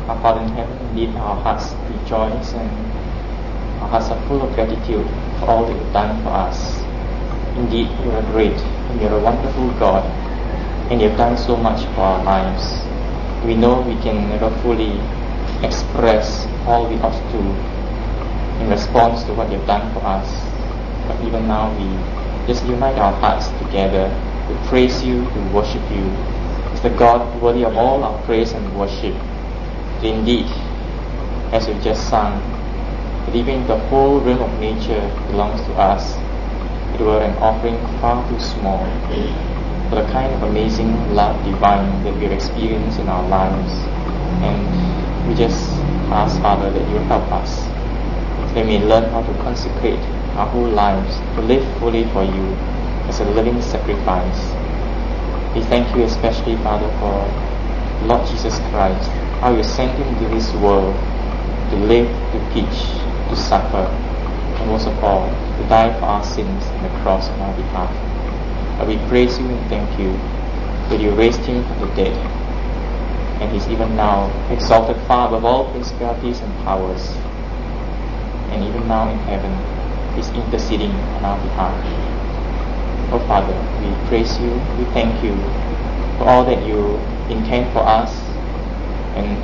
Our Father in heaven, indeed our hearts rejoice and our hearts are full of gratitude for all that you've done for us. Indeed, you are great and you are a wonderful God, and you have done so much for our lives. We know we can never fully express all we ought to in response to what you have done for us. But even now we just unite our hearts together to praise you, to worship you. It's the God worthy of all our praise and worship. Indeed, as we've just sung, that even the whole realm of nature belongs to us. It were an offering far too small for the kind of amazing love divine that we've experienced in our lives. And we just ask, Father, that you help us, that we may learn how to consecrate our whole lives, to live fully for you as a living sacrifice. We thank you especially, Father, for Lord Jesus Christ, how you sent him into this world to live, to teach, to suffer, and most of all, to die for our sins on the cross on our behalf. And we praise you and thank you that you raised him from the dead, and he's even now exalted far above all principalities and powers, and even now in heaven is interceding on our behalf. Oh Father, we praise you, we thank you for all that you intend for us, and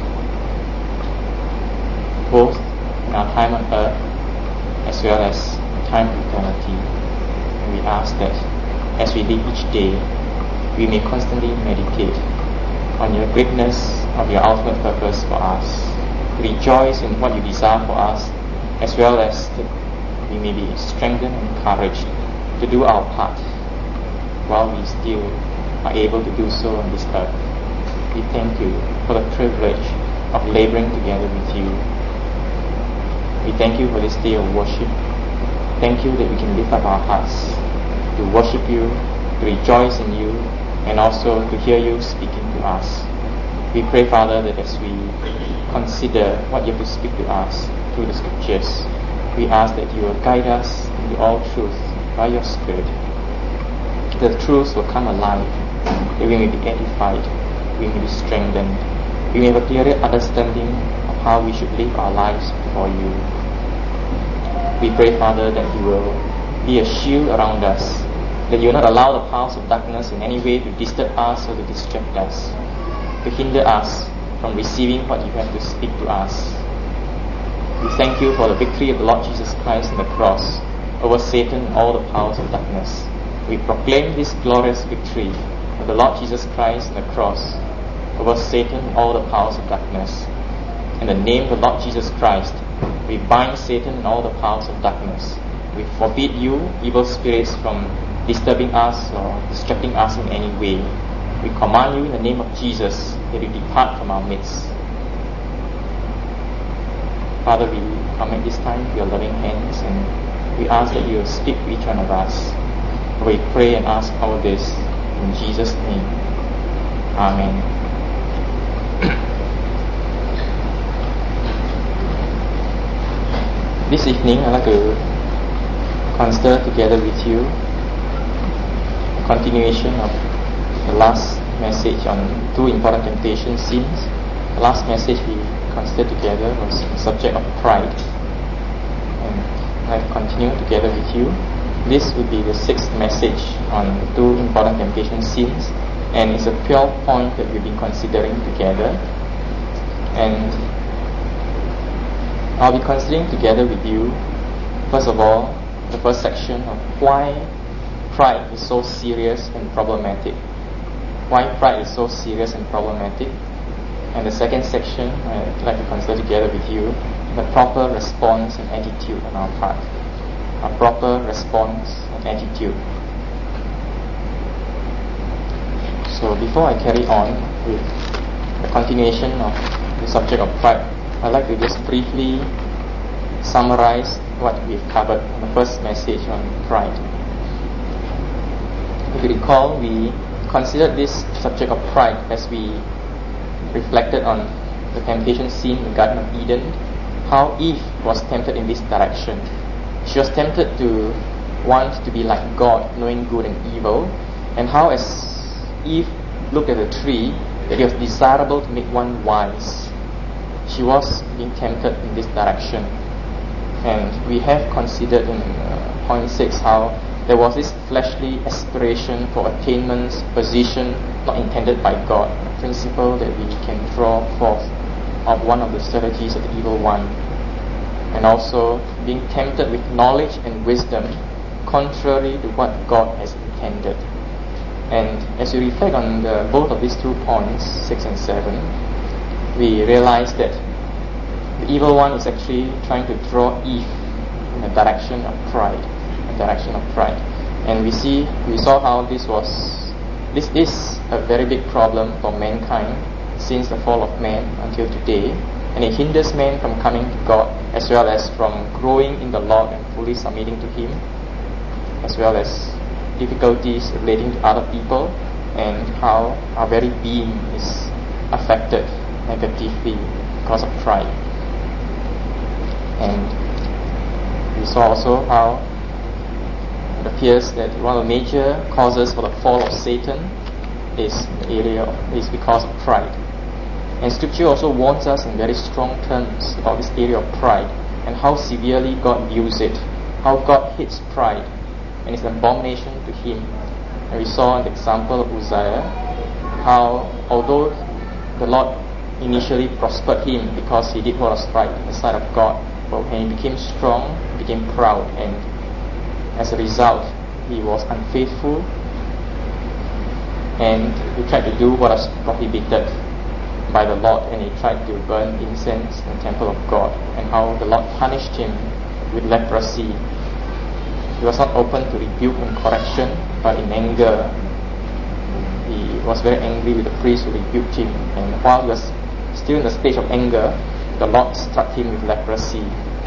both in our time on earth as well as in time of eternity. And we ask that as we live each day, we may constantly meditate on your greatness of your ultimate purpose for us, rejoice in what you desire for us, as well as that we may be strengthened and encouraged to do our part while we still are able to do so on this earth. We thank you for the privilege of laboring together with you. We thank you for this day of worship. Thank you that we can lift up our hearts to worship you, to rejoice in you, and also to hear you speaking to us. We pray, Father, that as we consider what you have to speak to us through the Scriptures, we ask that you will guide us into all truth by your Spirit. The truths will come alive, that we may be edified, we may be strengthened, we may have a clearer understanding of how we should live our lives before you. We pray, Father, that you will be a shield around us, that you will not allow the powers of darkness in any way to disturb us or to distract us, to hinder us from receiving what you have to speak to us. We thank you for the victory of the Lord Jesus Christ on the cross over Satan and all the powers of darkness. We proclaim this glorious victory of the Lord Jesus Christ on the cross over Satan and all the powers of darkness. In the name of the Lord Jesus Christ, we bind Satan and all the powers of darkness. We forbid you, evil spirits, from disturbing us or distracting us in any way. We command you in the name of Jesus that you depart from our midst. Father, we commit this time to your loving hands, and we ask that you will speak to each one of us. We pray and ask all this in Jesus' name. Amen. This evening, I'd like to consider together with you a continuation of the last message on two important temptation sins. The last message we considered together was the subject of pride, and I've continued together with you. This would be the sixth message on the two important temptation sins, and it's a pure point that we've been considering together. And I'll be considering together with you, first of all, the first section of why pride is so serious and problematic. Why pride is so serious and problematic. And the second section, I'd like to consider together with you the proper response and attitude on our part. A proper response and attitude. So before I carry on with the continuation of the subject of pride, I'd like to just briefly summarize what we've covered in the first message on pride. If you recall, we considered this subject of pride as we reflected on the temptation scene in the Garden of Eden, how Eve was tempted in this direction. She was tempted to want to be like God, knowing good and evil, and how as Eve looked at the tree, that it was desirable to make one wise. she was being tempted in this direction. And we have considered in point 6 how there was this fleshly aspiration for attainments, position not intended by God, a principle that we can draw forth of one of the strategies of the evil one. And also being tempted with knowledge and wisdom contrary to what God has intended. And as we reflect on both of these 2 points, 6 and 7, we realize that the evil one is actually trying to draw Eve in the direction of pride, And we saw how this is a very big problem for mankind since the fall of man until today, and it hinders man from coming to God, as well as from growing in the Lord and fully submitting to Him, as well as difficulties relating to other people, and how our very being is affected negatively because of pride. And we saw also how it appears that one of the major causes for the fall of Satan is because of pride. And Scripture also warns us in very strong terms about this area of pride and how severely God views it, how God hates pride and it's an abomination to Him. And we saw in the example of Uzziah how although the Lord initially prospered him because he did what was right in the sight of God, but when he became strong, he became proud, and as a result he was unfaithful and he tried to do what was prohibited by the Lord, and he tried to burn incense in the temple of God, and how the Lord punished him with leprosy. He was not open to rebuke and correction, but in anger he was very angry with the priest who rebuked him, and while he was still in the stage of anger, the Lord struck him with leprosy.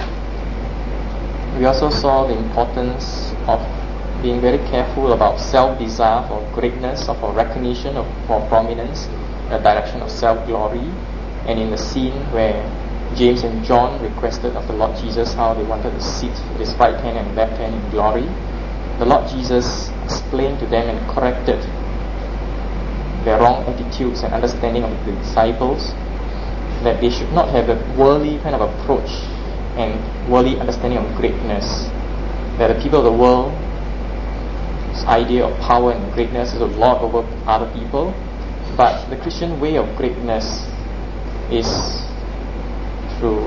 We also saw the importance of being very careful about self-desire for greatness or for recognition or for prominence, the direction of self-glory. And in the scene where James and John requested of the Lord Jesus how they wanted to sit with his right hand and left hand in glory, the Lord Jesus explained to them and corrected their wrong attitudes and understanding of the disciples, that they should not have a worldly kind of approach and worldly understanding of greatness, that the people of the world's idea of power and greatness is a lord over other people, but the Christian way of greatness is through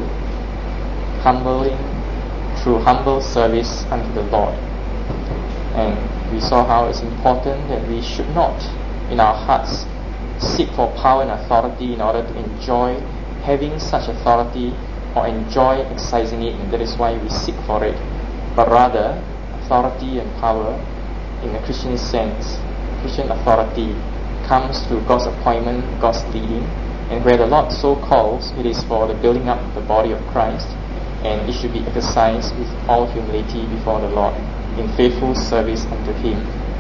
humble service unto the Lord. And we saw how it's important that we should not in our hearts seek for power and authority in order to enjoy having such authority or enjoy exercising it, and that is why we seek for it, but rather authority and power in a Christian sense, Christian authority comes through God's appointment, God's leading, and where the Lord so calls, it is for the building up of the body of Christ, and it should be exercised with all humility before the Lord in faithful service unto Him.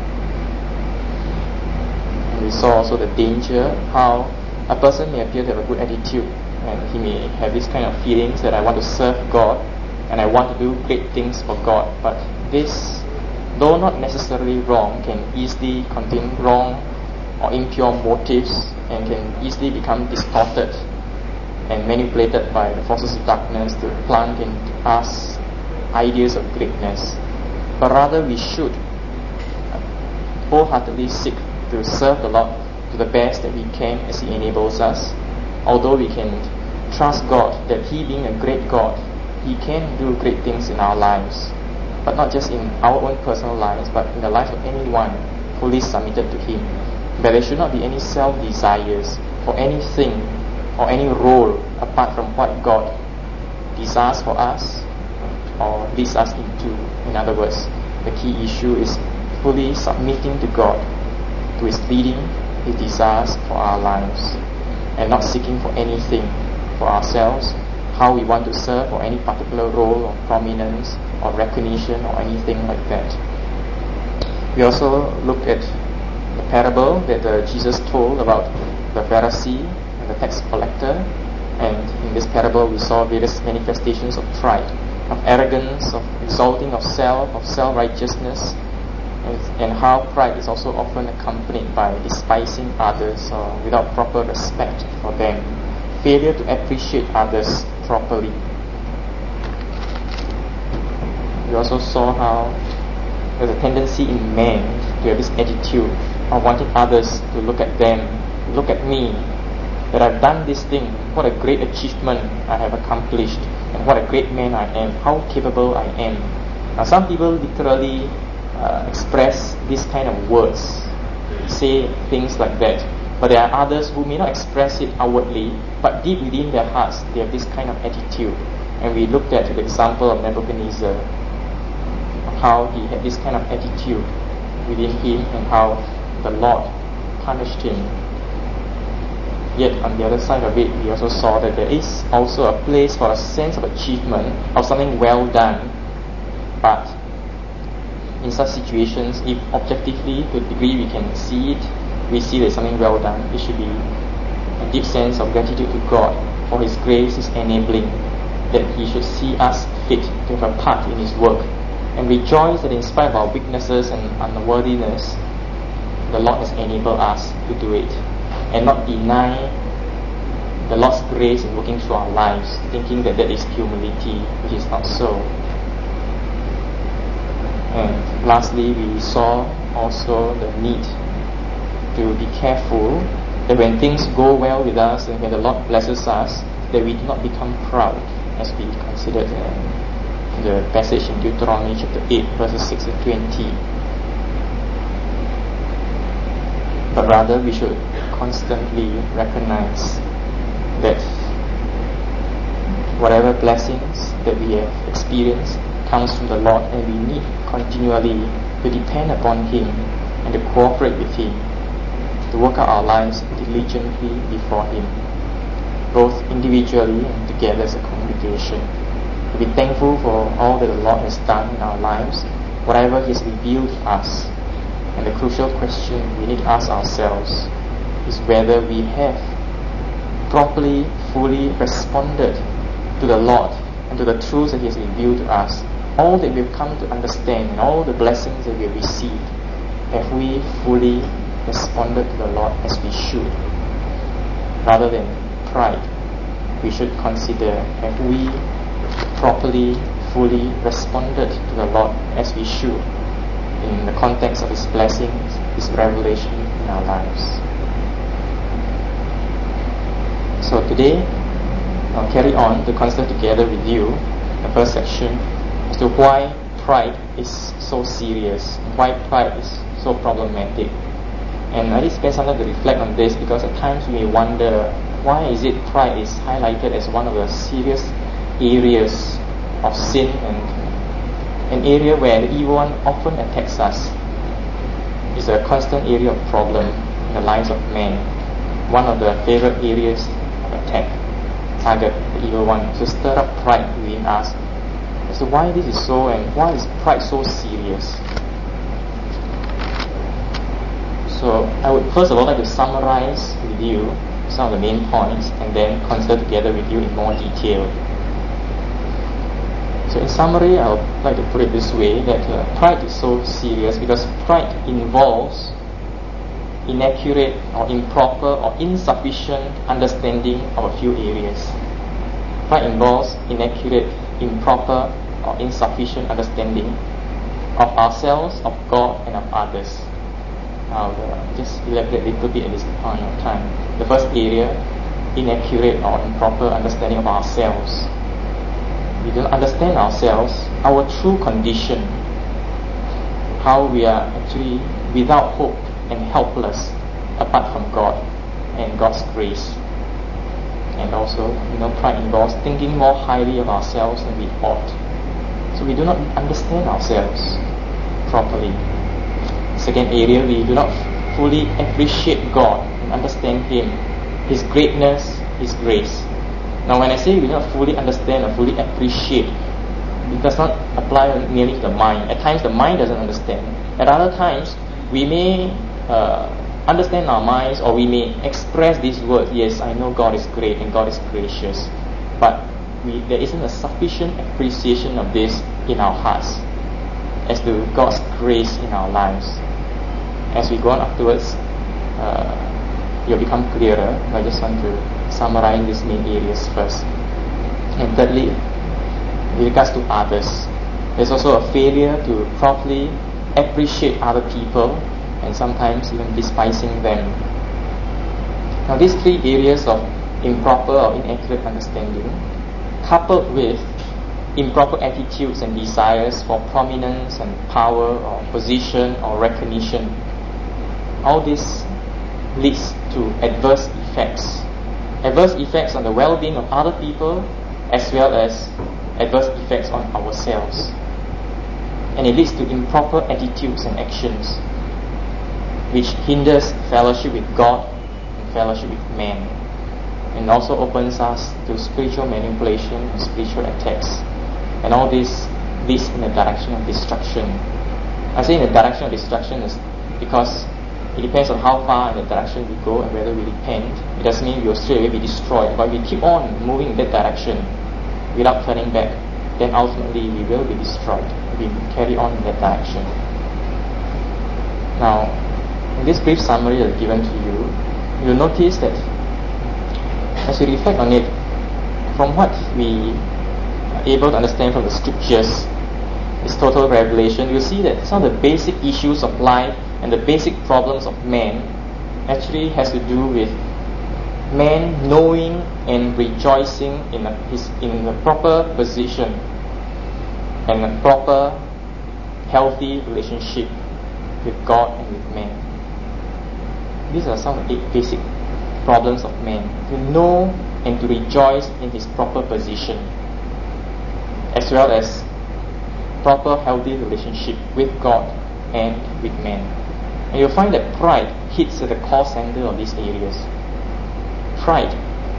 And we saw also the danger how a person may appear to have a good attitude, and he may have this kind of feelings that I want to serve God and I want to do great things for God, but this, though not necessarily wrong, can easily contain wrong or impure motives and can easily become distorted and manipulated by the forces of darkness to plant into us ideas of greatness. But rather we should wholeheartedly seek to serve the Lord to the best that we can as He enables us, although we can trust God that He, being a great God, He can do great things in our lives, but not just in our own personal lives, but in the life of anyone fully submitted to Him. But there should not be any self-desires for anything or any role apart from what God desires for us or leads us into. In other words, the key issue is fully submitting to God, to His leading, His desires for our lives, and not seeking for anything for ourselves, how we want to serve, or any particular role or prominence or recognition or anything like that. We also looked at the parable that Jesus told about the Pharisee and the tax collector, and in this parable we saw various manifestations of pride, of arrogance, of exalting of self, of self-righteousness, and how pride is also often accompanied by despising others or without proper respect for them, failure to appreciate others properly. We also saw how there's a tendency in men to have this attitude of wanting others to look at them, look at me, that I've done this thing, what a great achievement I have accomplished, and what a great man I am, how capable I am. Now some people literally express these kind of words, say things like that, but there are others who may not express it outwardly, but deep within their hearts they have this kind of attitude. And we looked at the example of Nebuchadnezzar, how he had this kind of attitude within him and how the Lord punished him. Yet on the other side of it, we also saw that there is also a place for a sense of achievement, of something well done. But in such situations, if objectively, to the degree we can see it, we see there's something well done, it should be a deep sense of gratitude to God for His grace, His enabling, that He should see us fit to have a part in His work, and rejoice that in spite of our weaknesses and unworthiness, the Lord has enabled us to do it, and not deny the Lord's grace in working through our lives, thinking that that is humility, which is not so. And lastly, we saw also the need to be careful that when things go well with us and when the Lord blesses us, that we do not become proud, as we considered the passage in Deuteronomy chapter 8 verses 6 to 20. But rather we should constantly recognize that whatever blessings that we have experienced comes from the Lord, and we need continually to depend upon Him and to cooperate with Him, to work out our lives diligently before Him, both individually and together as a congregation. To be thankful for all that the Lord has done in our lives, whatever He has revealed to us. And the crucial question we need to ask ourselves is whether we have properly, fully responded to the Lord and to the truths that He has revealed to us, all that we've come to understand and all the blessings that we have received. Have we fully responded to the Lord as we should? Rather than pride, we should consider, have we properly, fully responded to the Lord as we should in the context of His blessings, His revelation in our lives? So today, I'll carry on to consider together with you the first section as to why pride is so serious, why pride is so problematic. And I just spend some time to reflect on this, because at times we may wonder, why is it pride is highlighted as one of the serious areas of sin and an area where the evil one often attacks us? It's a constant area of problem in the lives of men. One of the favorite areas of attack, target the evil one, to stir up pride within us. So why this is so, and why is pride so serious? So I would first of all like to summarize with you some of the main points and then consider together with you in more detail. So in summary, I would like to put it this way, that pride is so serious because pride involves inaccurate or improper or insufficient understanding of a few areas. Pride involves inaccurate, improper or insufficient understanding of ourselves, of God and of others. I'll just elaborate a little bit at this point of time. The first area, inaccurate or improper understanding of ourselves. We don't understand ourselves, our true condition, how we are actually without hope and helpless apart from God and God's grace. And also, pride involves thinking more highly of ourselves than we ought. So we do not understand ourselves properly. Second area, we do not fully appreciate God and understand Him, His greatness, His grace. Now when I say we do not fully understand or fully appreciate, it does not apply merely to the mind. At times the mind doesn't understand. At other times, we may understand our minds, or we may express these words, yes, I know God is great and God is gracious, but there isn't a sufficient appreciation of this in our hearts as to God's grace in our lives. As we go on afterwards, you'll become clearer. I just want to summarize these main areas first. And thirdly, with regards to others, there's also a failure to properly appreciate other people and sometimes even despising them. Now these three areas of improper or inaccurate understanding, coupled with improper attitudes and desires for prominence and power or position or recognition, all this leads to adverse effects. Adverse effects on the well-being of other people as well as adverse effects on ourselves. And it leads to improper attitudes and actions which hinders fellowship with God and fellowship with man, and also opens us to spiritual manipulation and spiritual attacks. And all this leads in the direction of destruction. I say in the direction of destruction is because it depends on how far in the direction we go and whether we repent. It doesn't mean we will straight away be destroyed, but we keep on moving in that direction without turning back, then ultimately we will be destroyed if we carry on in that direction. Now, in this brief summary that I've given to you, you'll notice that as we reflect on it, from what we are able to understand from the scriptures, this total revelation, you'll see that some of the basic issues of life and the basic problems of man actually has to do with man knowing and rejoicing in a proper position and a proper healthy relationship with God and with man. These are some of the basic problems of man: to know and to rejoice in his proper position, as well as proper healthy relationship with God and with man. And you'll find that pride hits at the core center of these areas. Pride.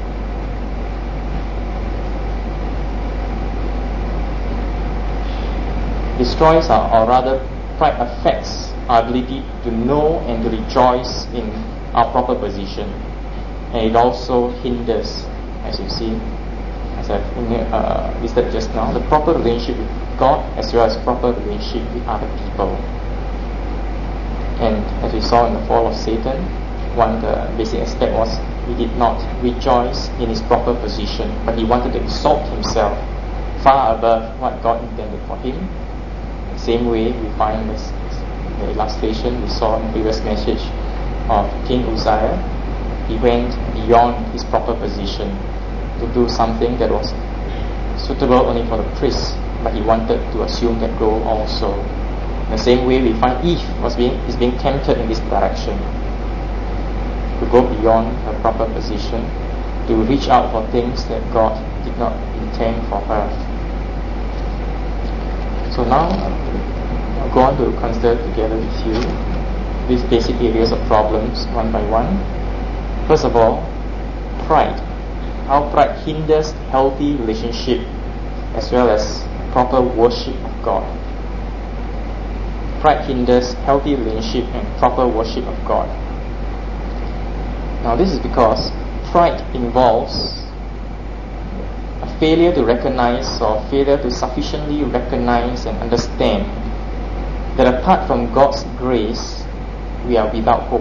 Destroys or rather pride affects our ability to know and to rejoice in our proper position. And it also hinders, as you see, as I've listed just now, the proper relationship with God as well as proper relationship with other people. And as we saw in the fall of Satan, one the basic aspect was he did not rejoice in his proper position, but he wanted to exalt himself far above what God intended for him. The same way we find this, the illustration we saw in the previous message of King Uzziah. He went beyond his proper position to do something that was suitable only for the priests, but he wanted to assume that role also. In the same way we find Eve is being tempted in this direction, to go beyond her proper position, to reach out for things that God did not intend for her. So now I'll go on to consider together with you these basic areas of problems one by one. First of all, pride. How pride hinders healthy relationship as well as proper worship of God. Pride hinders healthy relationship and proper worship of God. Now this is because pride involves a failure to recognize or failure to sufficiently recognize and understand that apart from God's grace, we are without hope.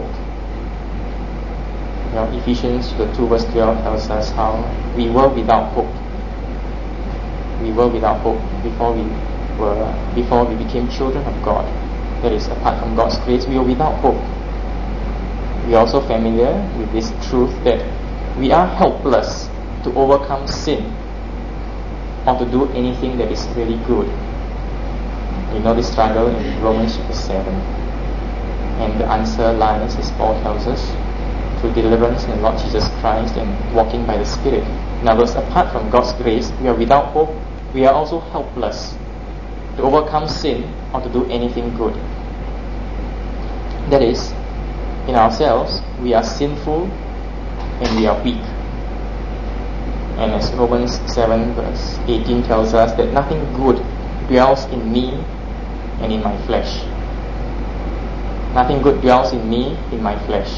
Ephesians 2 verse 12 tells us how we were without hope. We were without hope before we became children of God. That is, apart from God's grace, we were without hope. We are also familiar with this truth that we are helpless to overcome sin or to do anything that is really good. You know this struggle in Romans 7. And the answer lies, as Paul tells us, through deliverance in the Lord Jesus Christ and walking by the Spirit. In other words, apart from God's grace, we are without hope. We are also helpless to overcome sin or to do anything good. That is, in ourselves, we are sinful and we are weak. And as Romans 7 verse 18 tells us, that nothing good dwells in me and in my flesh. Nothing good dwells in me, in my flesh.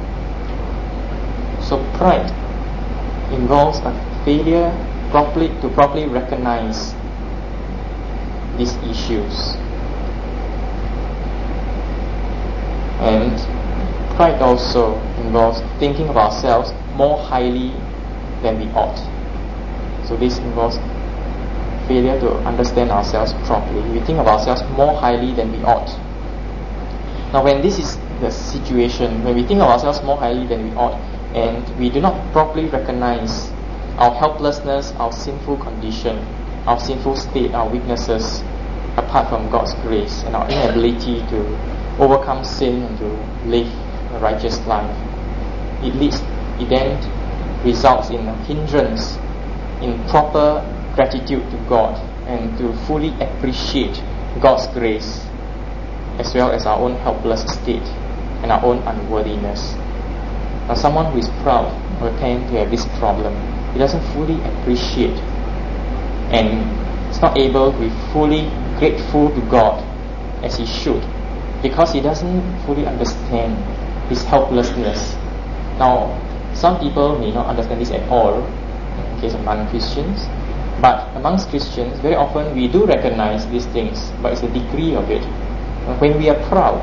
So pride involves a failure to properly recognize these issues. And Pride also involves thinking of ourselves more highly than we ought. So this involves failure to understand ourselves properly. We think of ourselves more highly than we ought. Now when this is the situation, when we think of ourselves more highly than we ought, and we do not properly recognize our helplessness, our sinful condition, our sinful state, our weaknesses, apart from God's grace, and our inability to overcome sin and to live a righteous life, it then results in a hindrance in proper gratitude to God and to fully appreciate God's grace, as well as our own helpless state and our own unworthiness. Now someone who is proud will tend to have this problem. He doesn't fully appreciate and is not able to be fully grateful to God as he should, because he doesn't fully understand his helplessness. Now, some people may not understand this at all in case of non-Christians, but amongst Christians, very often we do recognize these things, but it's the degree of it. When we are proud,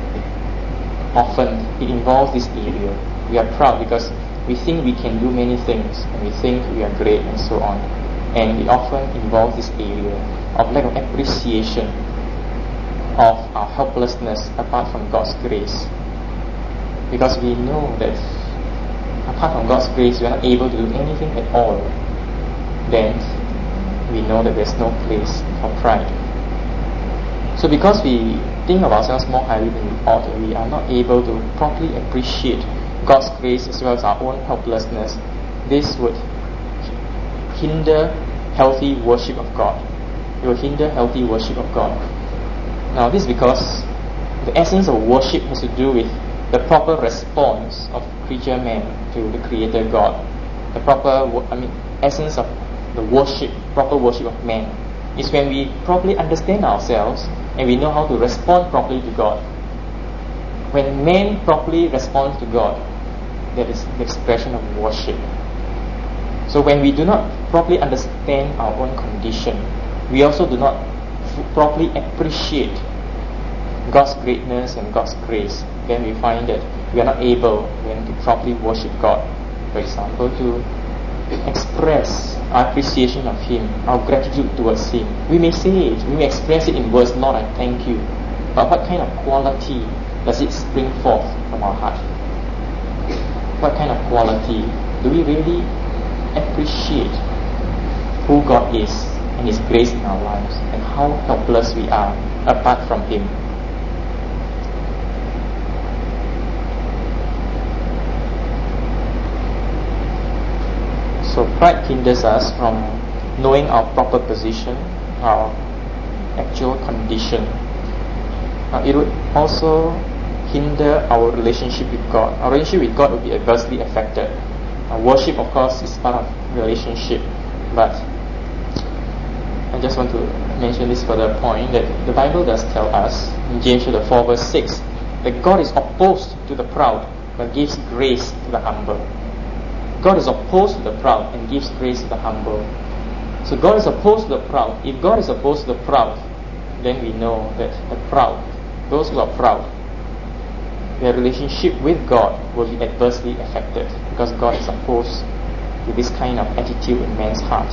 often it involves this area. We are proud because we think we can do many things, and we think we are great, and so on. And it often involves this area of lack of appreciation of our helplessness apart from God's grace. Because we know that apart from God's grace, we are not able to do anything at all. Then we know that there's no place for pride. So because we think of ourselves more highly than we ought, we are not able to properly appreciate God's grace as well as our own helplessness, this would hinder healthy worship of God. It will hinder healthy worship of God. Now this is because the essence of worship has to do with the proper response of creature man to the Creator God. The proper, essence of the worship, proper worship of man, is when we properly understand ourselves and we know how to respond properly to God. When man properly responds to God, that is the expression of worship. So when we do not properly understand our own condition, we also do not properly appreciate God's greatness and God's grace, then we find that we are not able then to properly worship God. For example, to express our appreciation of Him, our gratitude towards Him. We may say it, we may express it in words, Lord, I thank you. But what kind of quality does it spring forth from our heart? What kind of quality do we really appreciate who God is and His grace in our lives, and how helpless we are apart from Him? So pride hinders us from knowing our proper position, our actual condition. It would also hinder our relationship with God. Our relationship with God would be adversely affected. Worship, of course, is part of relationship, but I just want to mention this further point, that the Bible does tell us in James 4 verse 6 that God is opposed to the proud but gives grace to the humble. God is opposed to the proud and gives grace to the humble. So God is opposed to the proud. If God is opposed to the proud, then we know that the proud, those who are proud, their relationship with God will be adversely affected, because God is opposed to this kind of attitude in man's heart.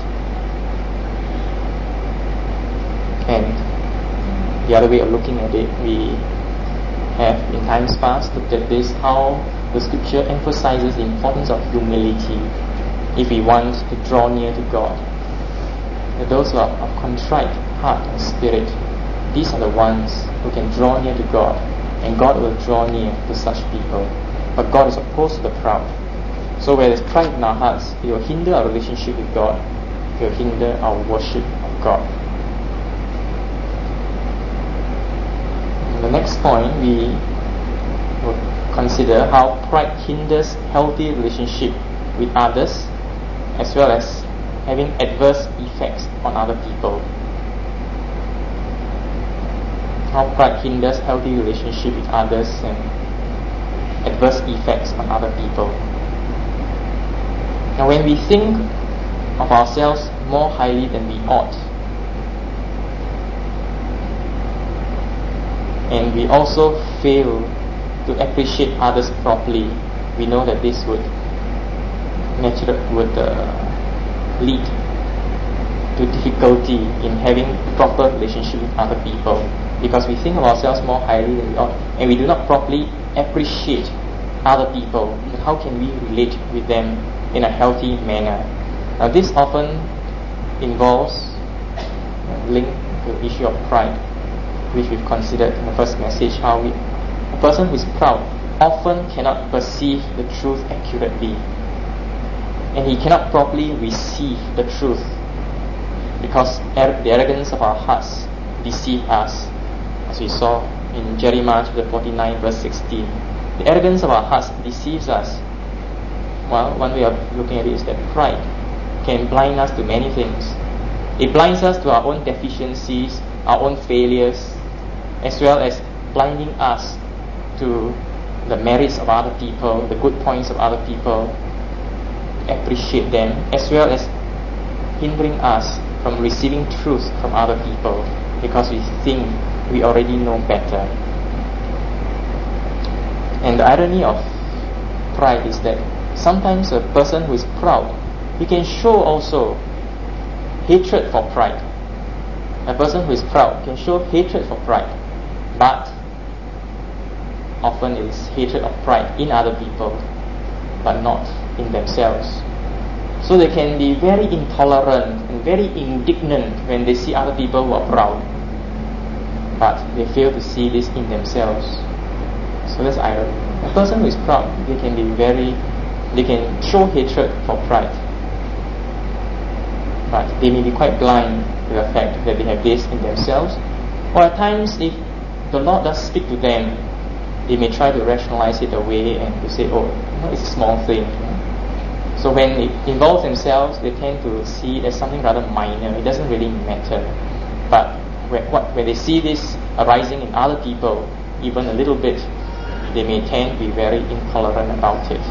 And the other way of looking at it, we have in times past looked at this, how the scripture emphasizes the importance of humility if we want to draw near to God. That those who are of contrite heart and spirit, these are the ones who can draw near to God, and God will draw near to such people. But God is opposed to the proud. So where there's pride in our hearts, it will hinder our relationship with God. It will hinder our worship of God. In the next point, we will consider how pride hinders healthy relationship with others, as well as having adverse effects on other people. How pride hinders healthy relationship with others and adverse effects on other people. Now, when we think of ourselves more highly than we ought, and we also fail to appreciate others properly, we know that this would lead to difficulty in having proper relationship with other people, because we think of ourselves more highly than we ought, and we do not properly appreciate other people. And how can we relate with them in a healthy manner? Now, this often involves link to the issue of pride, which we've considered in the first message. How a person who is proud often cannot perceive the truth accurately, and he cannot properly receive the truth, because the arrogance of our hearts deceive us, as we saw in Jeremiah chapter 49 verse 16. The arrogance of our hearts deceives us. Well, one way of looking at it is that pride can blind us to many things. It blinds us to our own deficiencies, our own failures, as well as blinding us to the merits of other people, the good points of other people, appreciate them, as well as hindering us from receiving truth from other people, because we think we already know better. And the irony of pride is that sometimes a person who is proud, he can show also hatred for pride. A person who is proud can show hatred for pride, but often it is hatred of pride in other people, but not in themselves. So they can be very intolerant and very indignant when they see other people who are proud, but they fail to see this in themselves. So that's irony. A person who is proud, they can show hatred for pride, but they may be quite blind to the fact that they have this in themselves. Or at times, if the Lord does speak to them, they may try to rationalize it away and to say, oh, it's a small thing. So when it involves themselves, they tend to see it as something rather minor. It doesn't really matter. But when they see this arising in other people, even a little bit, they may tend to be very intolerant about it.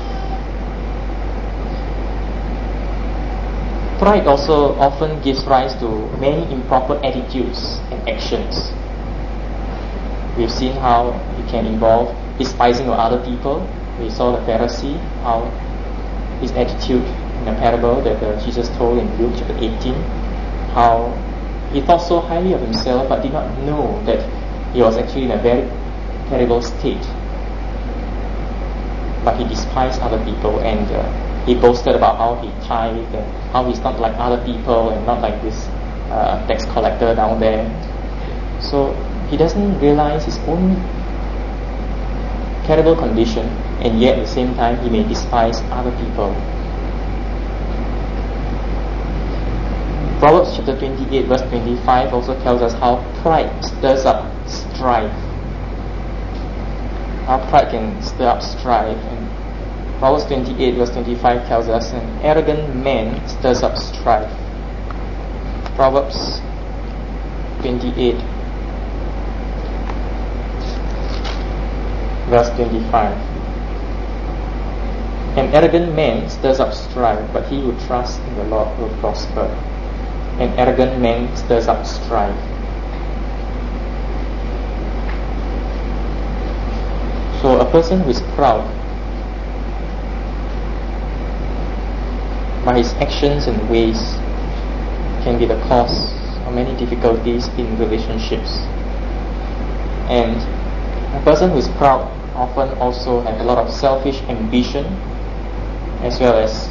Pride also often gives rise to many improper attitudes and actions. We've seen how it can involve despising of other people. We saw the Pharisee, how his attitude in a parable that Jesus told in Luke chapter 18, how he thought so highly of himself but did not know that he was actually in a very terrible state. But he despised other people, and he boasted about how he tithed and how he's not like other people and not like this tax collector down there. So he doesn't realize his own terrible condition, and yet at the same time he may despise other people. Proverbs chapter 28 verse 25 also tells us how pride stirs up strife. How pride can stir up strife. And Proverbs 28 verse 25 tells us an arrogant man stirs up strife. Proverbs 28 verse 25. An arrogant man stirs up strife, but he who trusts in the Lord will prosper. An arrogant man stirs up strife. So a person who is proud, by his actions and ways, can be the cause of many difficulties in relationships. And a person who is proud often also has a lot of selfish ambition, as well as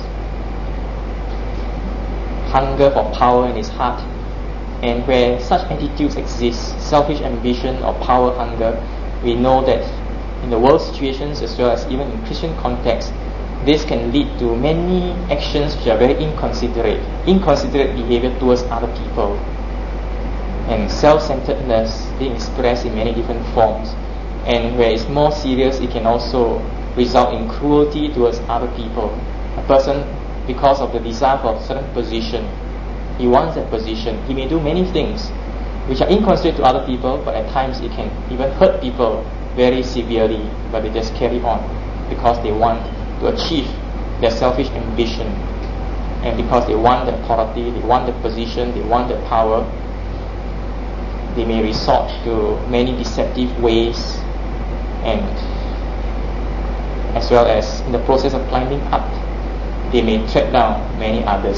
hunger for power in his heart. And where such attitudes exist, selfish ambition or power hunger, we know that in the world situations as well as even in Christian context, this can lead to many actions which are very inconsiderate behavior towards other people, and self-centeredness being expressed in many different forms. And where it's more serious, it can also result in cruelty towards other people. A person, because of the desire for a certain position, he wants that position, he may do many things which are inconsiderate to other people, but at times it can even hurt people very severely, but they just carry on because they want to achieve their selfish ambition, and because they want the authority, they want the position, they want the power, they may resort to many deceptive ways and as well as in the process of climbing up, they may tread down many others.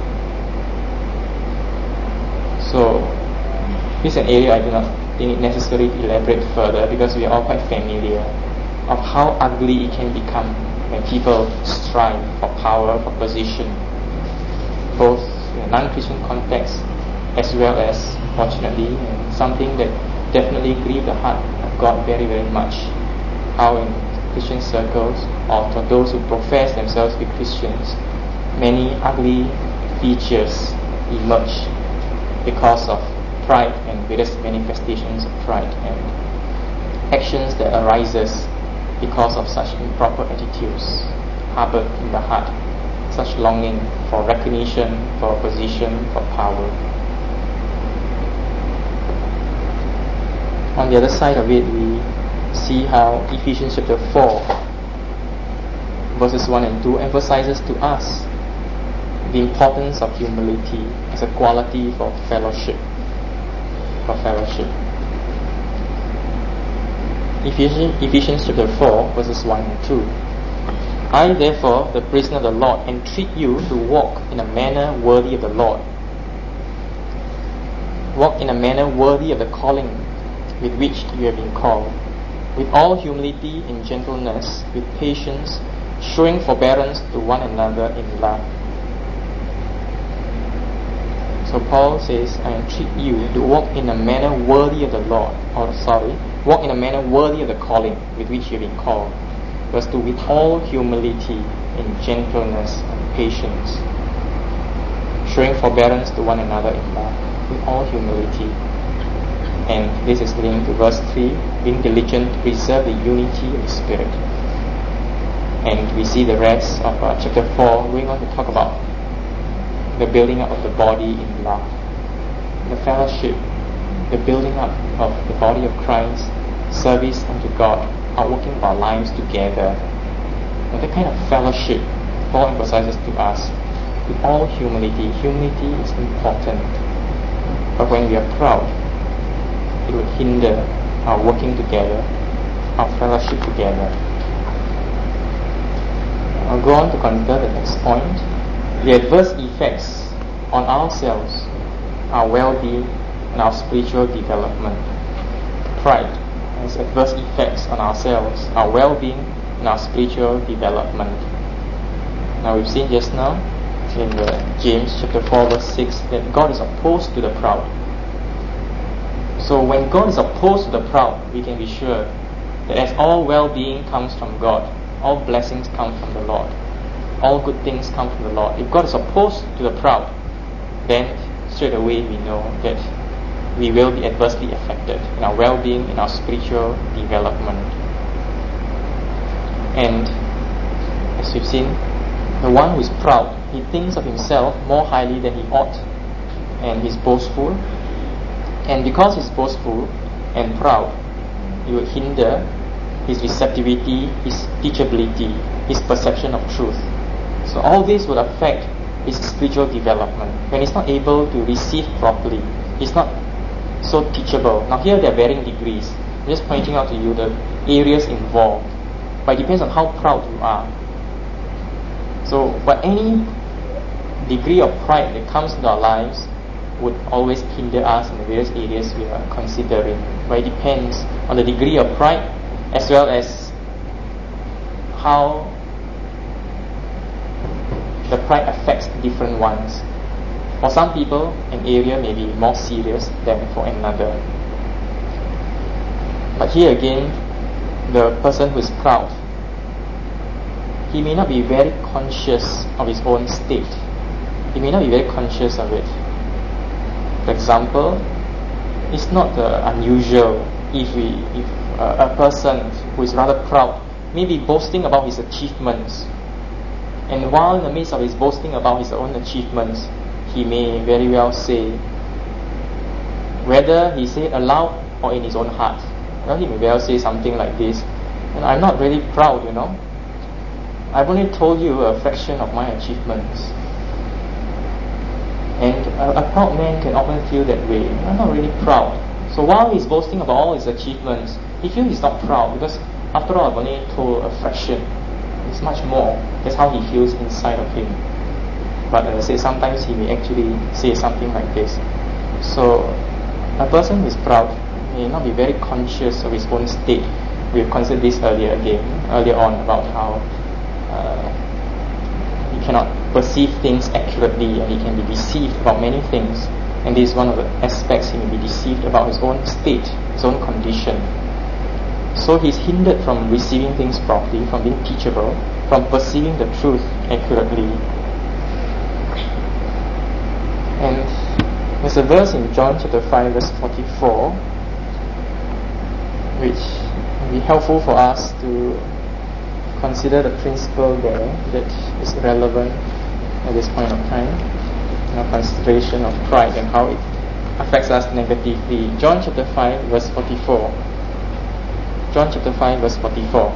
So, this is an area I do not think it necessary to elaborate further, because we are all quite familiar of how ugly it can become when people strive for power, for position, both in a non-Christian context as well as, fortunately, something that definitely grieved the heart of God very, very much. How in Christian circles, or for those who profess themselves to be Christians, many ugly features emerge because of pride and various manifestations of pride, and actions that arises because of such improper attitudes harbored in the heart, such longing for recognition, for position, for power. On the other side of it, we see how Ephesians chapter 4 verses 1 and 2 emphasizes to us the importance of humility as a quality for fellowship. Ephesians chapter 4 verses 1 and 2. I therefore, the prisoner of the Lord, entreat you to walk in a manner worthy of the Lord. Walk in a manner worthy of the calling with which you have been called, with all humility and gentleness, with patience, showing forbearance to one another in love. So Paul says, I entreat you to walk in a manner worthy of the Lord, walk in a manner worthy of the calling with which you have been called. Verse 2, with all humility and gentleness and patience, showing forbearance to one another in love, with all humility. And this is linked to verse 3, being diligent to preserve the unity of the Spirit. And we see the rest of chapter 4 going on to talk about the building up of the body in love, the fellowship, the building up of the body of Christ, service unto God, outworking of our lives together. And that kind of fellowship Paul emphasizes to us with all humility. Humility is important, but when we are proud, it would hinder our working together, our fellowship together. I'll go on to consider the next point. The adverse effects on ourselves, our well-being, and our spiritual development. Pride has adverse effects on ourselves, our well-being, and our spiritual development. Now we've seen just now in James chapter 4 verse 6 that God is opposed to the proud. So when God is opposed to the proud, we can be sure that as all well-being comes from God, all blessings come from the Lord, all good things come from the Lord. If God is opposed to the proud, then straight away we know that we will be adversely affected in our well-being, in our spiritual development. And as we've seen, the one who is proud, he thinks of himself more highly than he ought, and he's boastful. And because he's boastful and proud, it will hinder his receptivity, his teachability, his perception of truth. So all this will affect his spiritual development. When he's not able to receive properly, he's not so teachable. Now here there are varying degrees. I'm just pointing out to you the areas involved. But it depends on how proud you are. So, but any degree of pride that comes into our lives would always hinder us in the various areas we are considering. But it depends on the degree of pride as well as how the pride affects different ones. For some people, an area may be more serious than for another. But here again, the person who is proud, he may not be very conscious of his own state. He may not be very conscious of it. For example, it's not unusual if a person who is rather proud may be boasting about his achievements, and while in the midst of his boasting about his own achievements, he may very well say, whether he say it aloud or in his own heart, he may well say something like this, and I'm not really proud, I've only told you a fraction of my achievements. And a proud man can often feel that way. I'm not really proud. So while he's boasting about all his achievements, he feels he's not proud because after all I've only told a fraction It's much more. That's how he feels inside of him. But as I say, sometimes he may actually say something like this. So a person who is proud may not be very conscious of his own state. We've considered this earlier on about how he cannot perceive things accurately, and he can be deceived about many things. And this is one of the aspects. He may be deceived about his own state, his own condition. So he's hindered from receiving things properly, from being teachable, from perceiving the truth accurately. And there's a verse in John chapter 5 verse 44 which will be helpful for us to consider the principle there that is relevant at this point of time, consideration of pride and how it affects us negatively. John chapter 5 verse 44. John chapter 5 verse 44.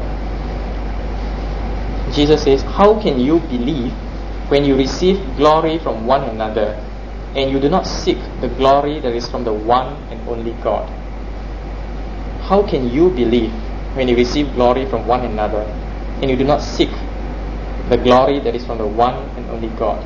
Jesus says, "How can you believe when you receive glory from one another, and you do not seek the glory that is from the one and only God?" How can you believe when you receive glory from one another, and you do not seek the glory that is from the one and only God?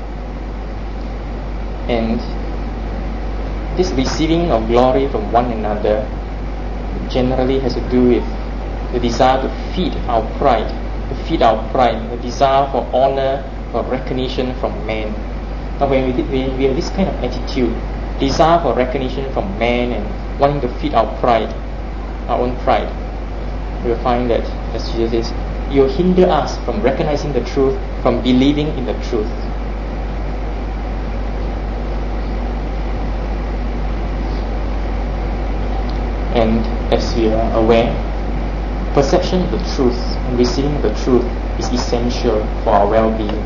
And this receiving of glory from one another generally has to do with the desire to feed our pride, the desire for honor, for recognition from men. Now when we have this kind of attitude, desire for recognition from man and wanting to feed our pride, our own pride, we will find that, as Jesus says, you hinder us from recognizing the truth, from believing in the truth. And as we are aware, perception of the truth and receiving the truth is essential for our well-being.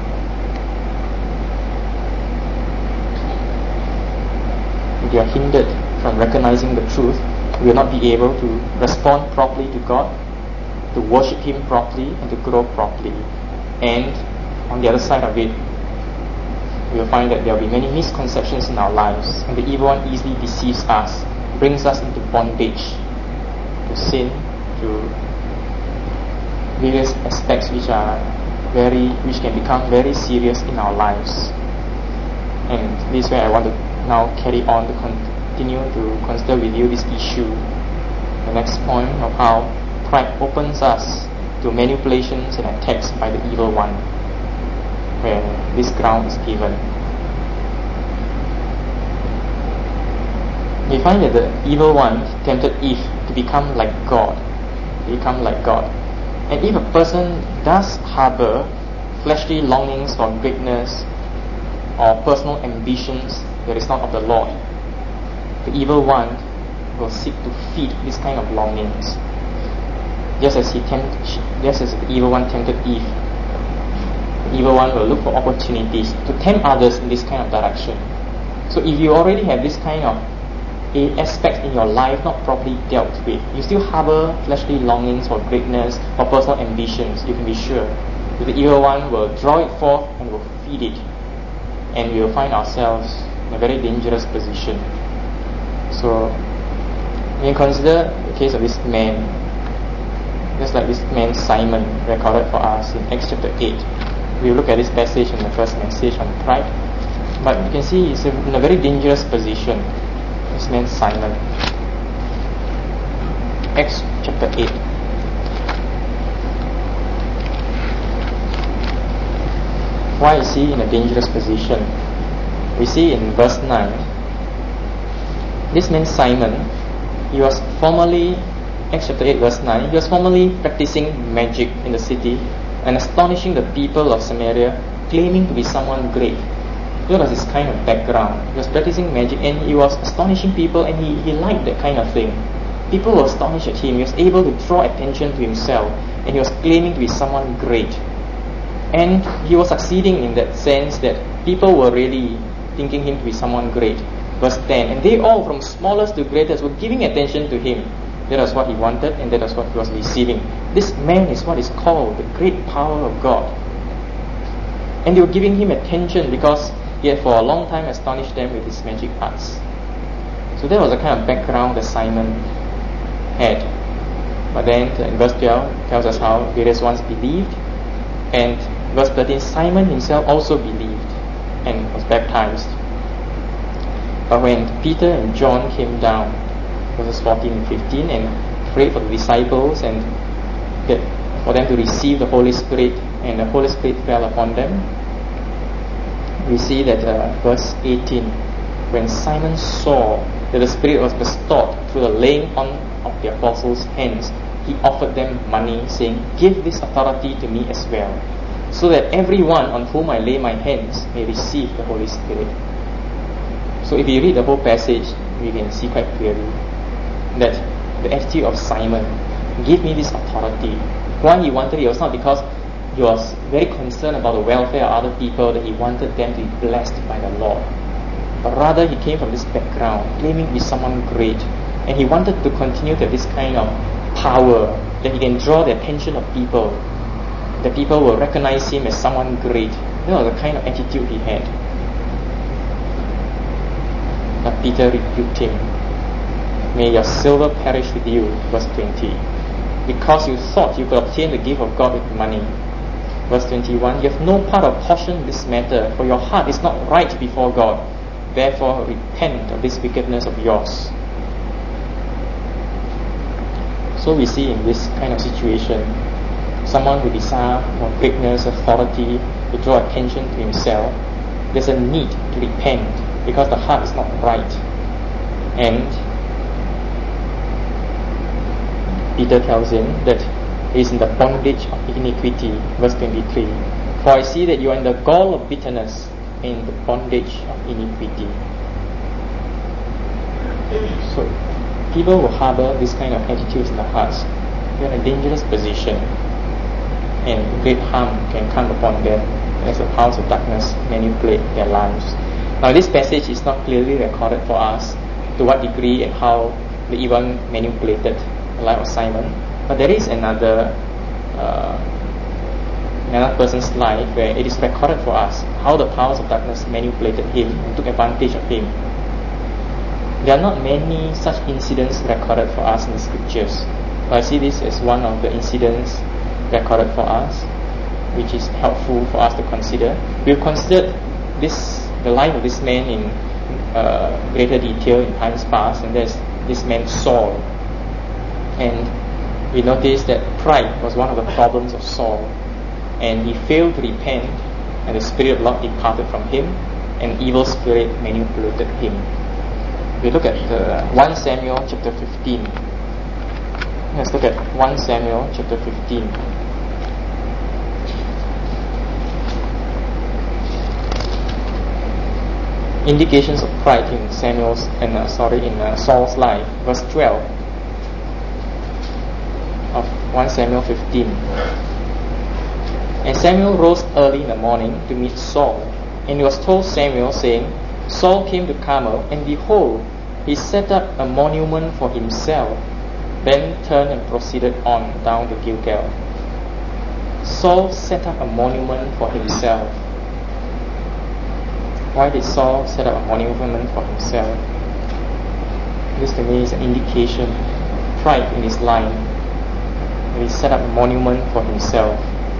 If we are hindered from recognizing the truth, we will not be able to respond properly to God, to worship Him properly, and to grow properly. And on the other side of it, we will find that there will be many misconceptions in our lives, and the evil one easily deceives us, brings us into bondage, to sin, to various aspects which can become very serious in our lives. And this is where I want to now carry on to continue to consider with you this issue, the next point of how pride opens us to manipulations and attacks by the evil one, where this ground is given. We find that the evil one tempted Eve to become like God. And if a person does harbor fleshly longings for greatness or personal ambitions that is not of the Lord, the evil one will seek to feed this kind of longings. Just as the evil one tempted Eve, the evil one will look for opportunities to tempt others in this kind of direction. So if you already have this kind of aspect in your life not properly dealt with, you still harbor fleshly longings for greatness or personal ambitions, you can be sure that the evil one will draw it forth and will feed it, and we will find ourselves in a very dangerous position. So when you consider the case of this man, just like this man Simon recorded for us in Acts chapter 8, we will look at this passage in the first message on pride, but you can see he's in a very dangerous position. This man Simon. Acts chapter 8. Why is he in a dangerous position? We see in verse 9, this man Simon, he was formerly, Acts chapter 8 verse 9, he was formerly practicing magic in the city and astonishing the people of Samaria, claiming to be someone great. That was his kind of background. He was practicing magic and he was astonishing people, and he liked that kind of thing. People were astonished at him. He was able to draw attention to himself, and he was claiming to be someone great. And he was succeeding in that sense that people were really thinking him to be someone great. Verse 10, and they all, from smallest to greatest, were giving attention to him. That was what he wanted, and that was what he was receiving. This man is what is called the great power of God. And they were giving him attention because he had for a long time astonished them with his magic arts. So that was the kind of background that Simon had. But then in verse 12 tells us how various ones believed, And verse 13, Simon himself also believed and was baptized. But when Peter and John came down, verses 14 and 15, and prayed for the disciples and for them to receive the Holy Spirit, and the Holy Spirit fell upon them, we see that verse 18, when Simon saw that the Spirit was bestowed through the laying on of the apostles' hands, he offered them money, saying, "Give this authority to me as well, so that everyone on whom I lay my hands may receive the Holy Spirit." So if you read the whole passage, we can see quite clearly that the attitude of Simon, "Give me this authority." Why he wanted it was not because he was very concerned about the welfare of other people, that he wanted them to be blessed by the Lord. But rather he came from this background, claiming to be someone great, and he wanted to continue to have this kind of power, that he can draw the attention of people, that people will recognize him as someone great. That was the kind of attitude he had. But Peter rebuked him. "May your silver perish with you," verse 20, "because you thought you could obtain the gift of God with money." Verse 21, "You have no part or portion in this matter, for your heart is not right before God. Therefore repent of this wickedness of yours." So we see in this kind of situation, someone who desires for greatness, authority, to draw attention to himself, there's a need to repent because the heart is not right. And Peter tells him that he is in the bondage of iniquity, verse 23. "For I see that you are in the gall of bitterness, in the bondage of iniquity." So people who harbor this kind of attitudes in their hearts, they're in a dangerous position, and great harm can come upon them as the powers of darkness manipulate their lives. Now this passage is not clearly recorded for us to what degree and how they even manipulated the life of Simon, but there is another person's life where it is recorded for us how the powers of darkness manipulated him and took advantage of him. There are not many such incidents recorded for us in the scriptures, but I see this as one of the incidents recorded for us, which is helpful for us to consider. We've considered the life of this man in greater detail in times past, and there's this man Saul. And we notice that pride was one of the problems of Saul, and he failed to repent, and the Spirit of the Lord departed from him, and an evil spirit manipulated him. We look at 1 Samuel chapter 15. Let's look at 1 Samuel chapter 15. Indications of pride in Saul's life. Verse 12 of 1 Samuel 15. "And Samuel rose early in the morning to meet Saul, and he was told Samuel, saying, Saul came to Carmel, and behold, he set up a monument for himself, then turned and proceeded on down to Gilgal." Saul set up a monument for himself. Why did Saul set up a monument for himself? This to me is an indication of pride in his life. He set up a monument for himself.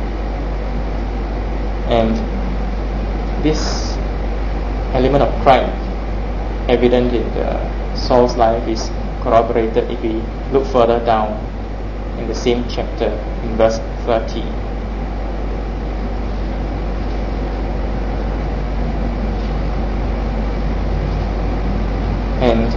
And this element of pride evident in Saul's life is corroborated if we look further down in the same chapter in verse 30. And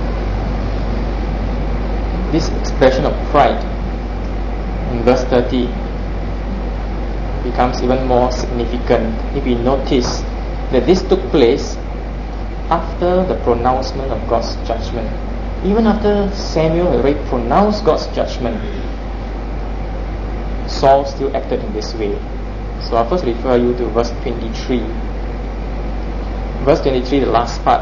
this expression of pride in verse 30 becomes even more significant if we notice that this took place after the pronouncement of God's judgment. Even after Samuel had already pronounced God's judgment, Saul still acted in this way. So I'll first refer you to verse 23. Verse 23, the last part,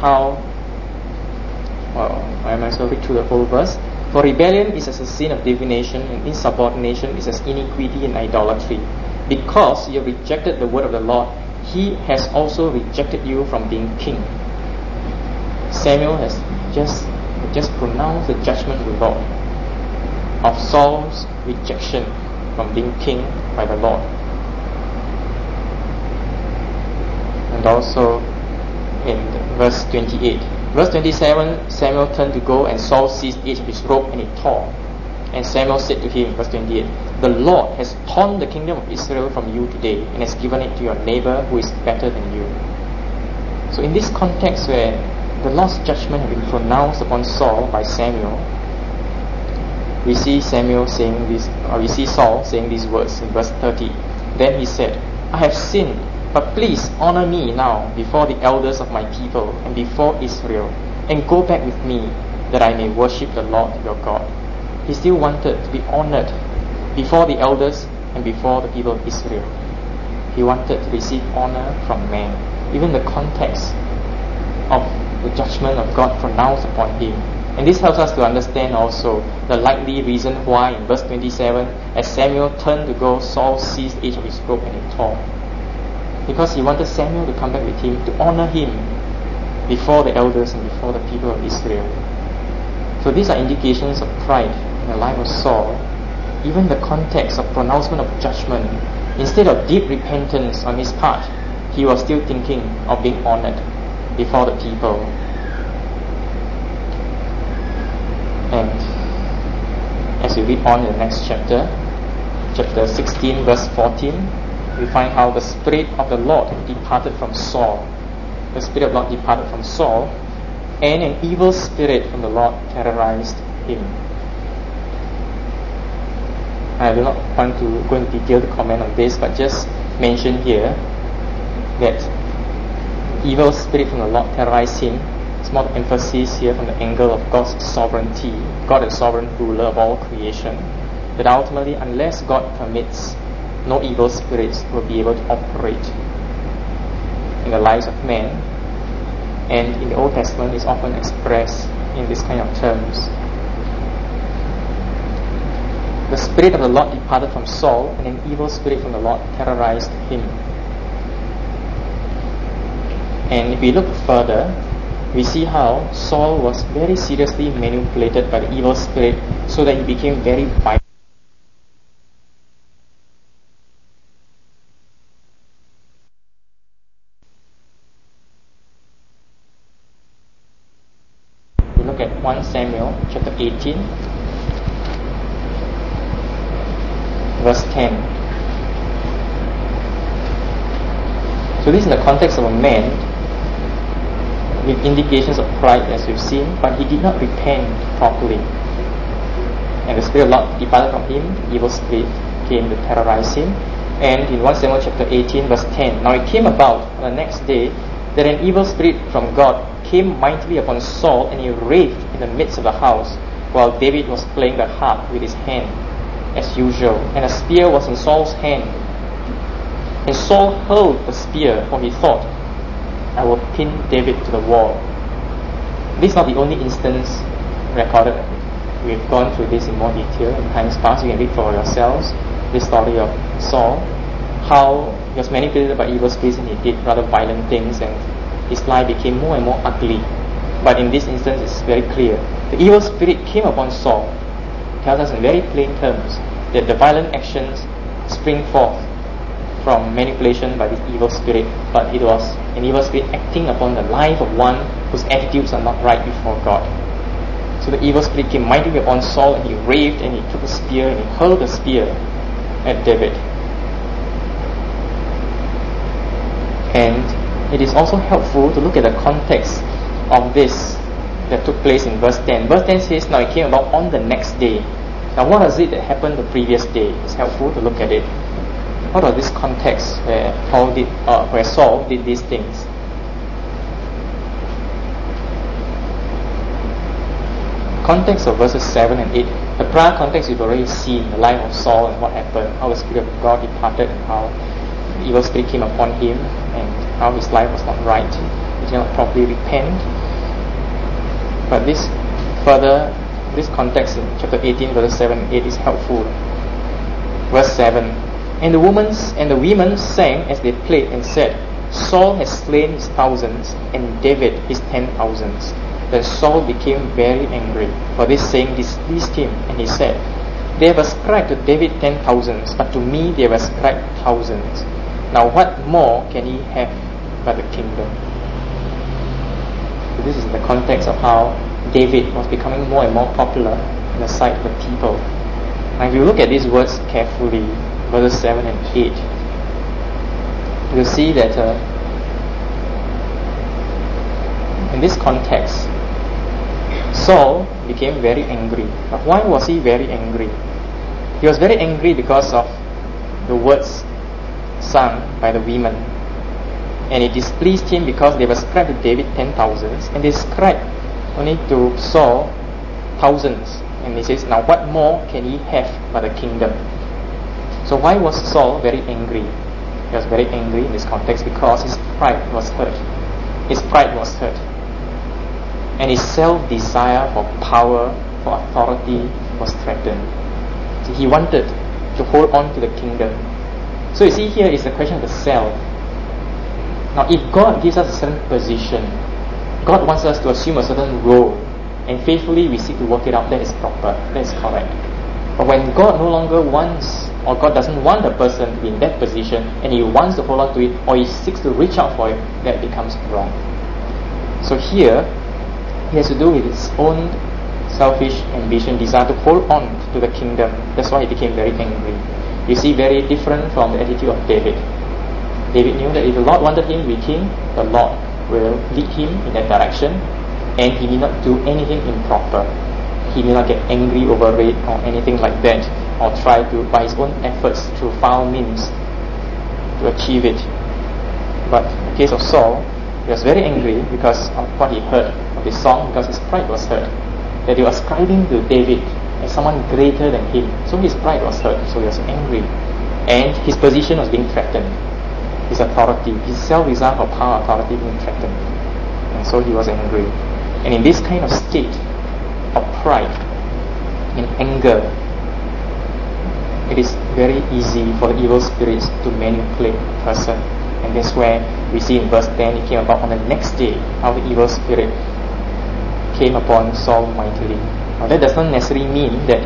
I might as well read through the whole verse. "For rebellion is as a sin of divination, and insubordination is as iniquity and idolatry. Because you have rejected the word of the Lord, he has also rejected you from being king." Samuel has just pronounced the judgment of the Lord, of Saul's rejection from being king by the Lord. and also in verse 28. Verse 27, Samuel turned to go, and Saul seized the edge of his robe and it tore. And Samuel said to him, verse 28, "The Lord has torn the kingdom of Israel from you today and has given it to your neighbor who is better than you." So in this context where the Lord's judgment had been pronounced upon Saul by Samuel, we see Saul saying these words in verse 30. Then he said, "I have sinned, but please honor me now before the elders of my people and before Israel, and go back with me, that I may worship the Lord your God." He still wanted to be honored before the elders and before the people of Israel. He wanted to receive honor from men, even the context of the judgment of God pronounced upon him. And this helps us to understand also the likely reason why in verse 27, as Samuel turned to go, Saul seized the edge of his robe and it tore. Because he wanted Samuel to come back with him, to honor him before the elders and before the people of Israel. So these are indications of pride in the life of Saul. Even the context of pronouncement of judgment, instead of deep repentance on his part, he was still thinking of being honored before the people. And as we read on in the next chapter 16 verse 14, we find how the Spirit of the Lord departed from Saul. The Spirit of the Lord departed from Saul, and an evil spirit from the Lord terrorized him. I do not want to go into detail to comment on this, but just mention here that evil spirit from the Lord terrorized him. It's more emphasis here from the angle of God's sovereignty. God is sovereign ruler of all creation. That ultimately, unless God permits, no evil spirits will be able to operate in the lives of men. And in the Old Testament, it's often expressed in this kind of terms. The Spirit of the Lord departed from Saul, and an evil spirit from the Lord terrorized him. And if we look further, we see how Saul was very seriously manipulated by the evil spirit so that he became very violent. We look at 1 Samuel chapter 18, verse 10. So this is in the context of a man with indications of pride, as we've seen, but he did not repent properly. And the Spirit of the Lord departed from him, the evil spirit came to terrorize him. And in 1 Samuel chapter 18 verse 10, "Now it came about on the next day that an evil spirit from God came mightily upon Saul, and he raved in the midst of the house, while David was playing the harp with his hand, as usual, and a spear was in Saul's hand. And Saul hurled the spear, for he thought, 'I will pin David to the wall.'" This is not the only instance recorded. We've gone through this in more detail in times past. You can read for yourselves this story of Saul, how he was manipulated by evil spirits and he did rather violent things, and his life became more and more ugly. But in this instance, it's very clear. The evil spirit came upon Saul. It tells us in very plain terms that the violent actions spring forth from manipulation by this evil spirit, but it was an evil spirit acting upon the life of one whose attitudes are not right before God. So the evil spirit came mightily upon Saul, and he raved, and he took a spear and he hurled the spear at David. And it is also helpful to look at the context of this that took place in verse 10. Verse 10 says, "Now it came about on the next day." Now what is it that happened the previous day? It's helpful to look at it. What was this context where Saul did these things? Context of verses 7 and 8. The prior context we've already seen, the life of Saul and what happened, how the Spirit of God departed and how the evil spirit came upon him and how his life was not right. He did not properly repent. But this context in chapter 18 verses 7 and 8 is helpful. Verse 7. And the women sang as they played and said, "Saul has slain his thousands, and David his 10,000s. Then Saul became very angry, for this saying displeased him, and he said, "They have ascribed to David 10,000s, but to me they have ascribed thousands. Now what more can he have but the kingdom. So this is the context of how David was becoming more and more popular in the sight of the people. Now if you look at these words carefully, verses 7 and 8, you'll see that in this context, Saul became very angry. But why was he very angry? He was very angry because of the words sung by the women. And it displeased him because they ascribed to David 10,000s, and they ascribed only to Saul thousands. And he says, now what more can he have but the kingdom? So why was Saul very angry? He was very angry in this context because his pride was hurt. His pride was hurt. And his self-desire for power, for authority was threatened. So he wanted to hold on to the kingdom. So you see, here is the question of the self. Now if God gives us a certain position, God wants us to assume a certain role, and faithfully we seek to work it out, that is proper, that is correct. But when God no longer wants, or God doesn't want the person to be in that position, and he wants to hold on to it, or he seeks to reach out for it, that becomes wrong. So here, it has to do with his own selfish ambition, desire to hold on to the kingdom. That's why he became very angry. You see, very different from the attitude of David. David knew that if the Lord wanted him to be king, the Lord will lead him in that direction, and he need not do anything improper. He may not get angry over it or anything like that, or try to, by his own efforts, through foul means, to achieve it. But in the case of Saul, he was very angry because of what he heard of this song, because his pride was hurt. That they were ascribing to David as someone greater than him. So his pride was hurt, so he was angry. And his position was being threatened. His authority, his self-desire for power, authority being threatened. And so he was angry. And in this kind of state of pride, in anger, it is very easy for the evil spirits to manipulate a person. And that's where we see in verse 10, it came about on the next day, how the evil spirit came upon Saul mightily. Now that does not necessarily mean that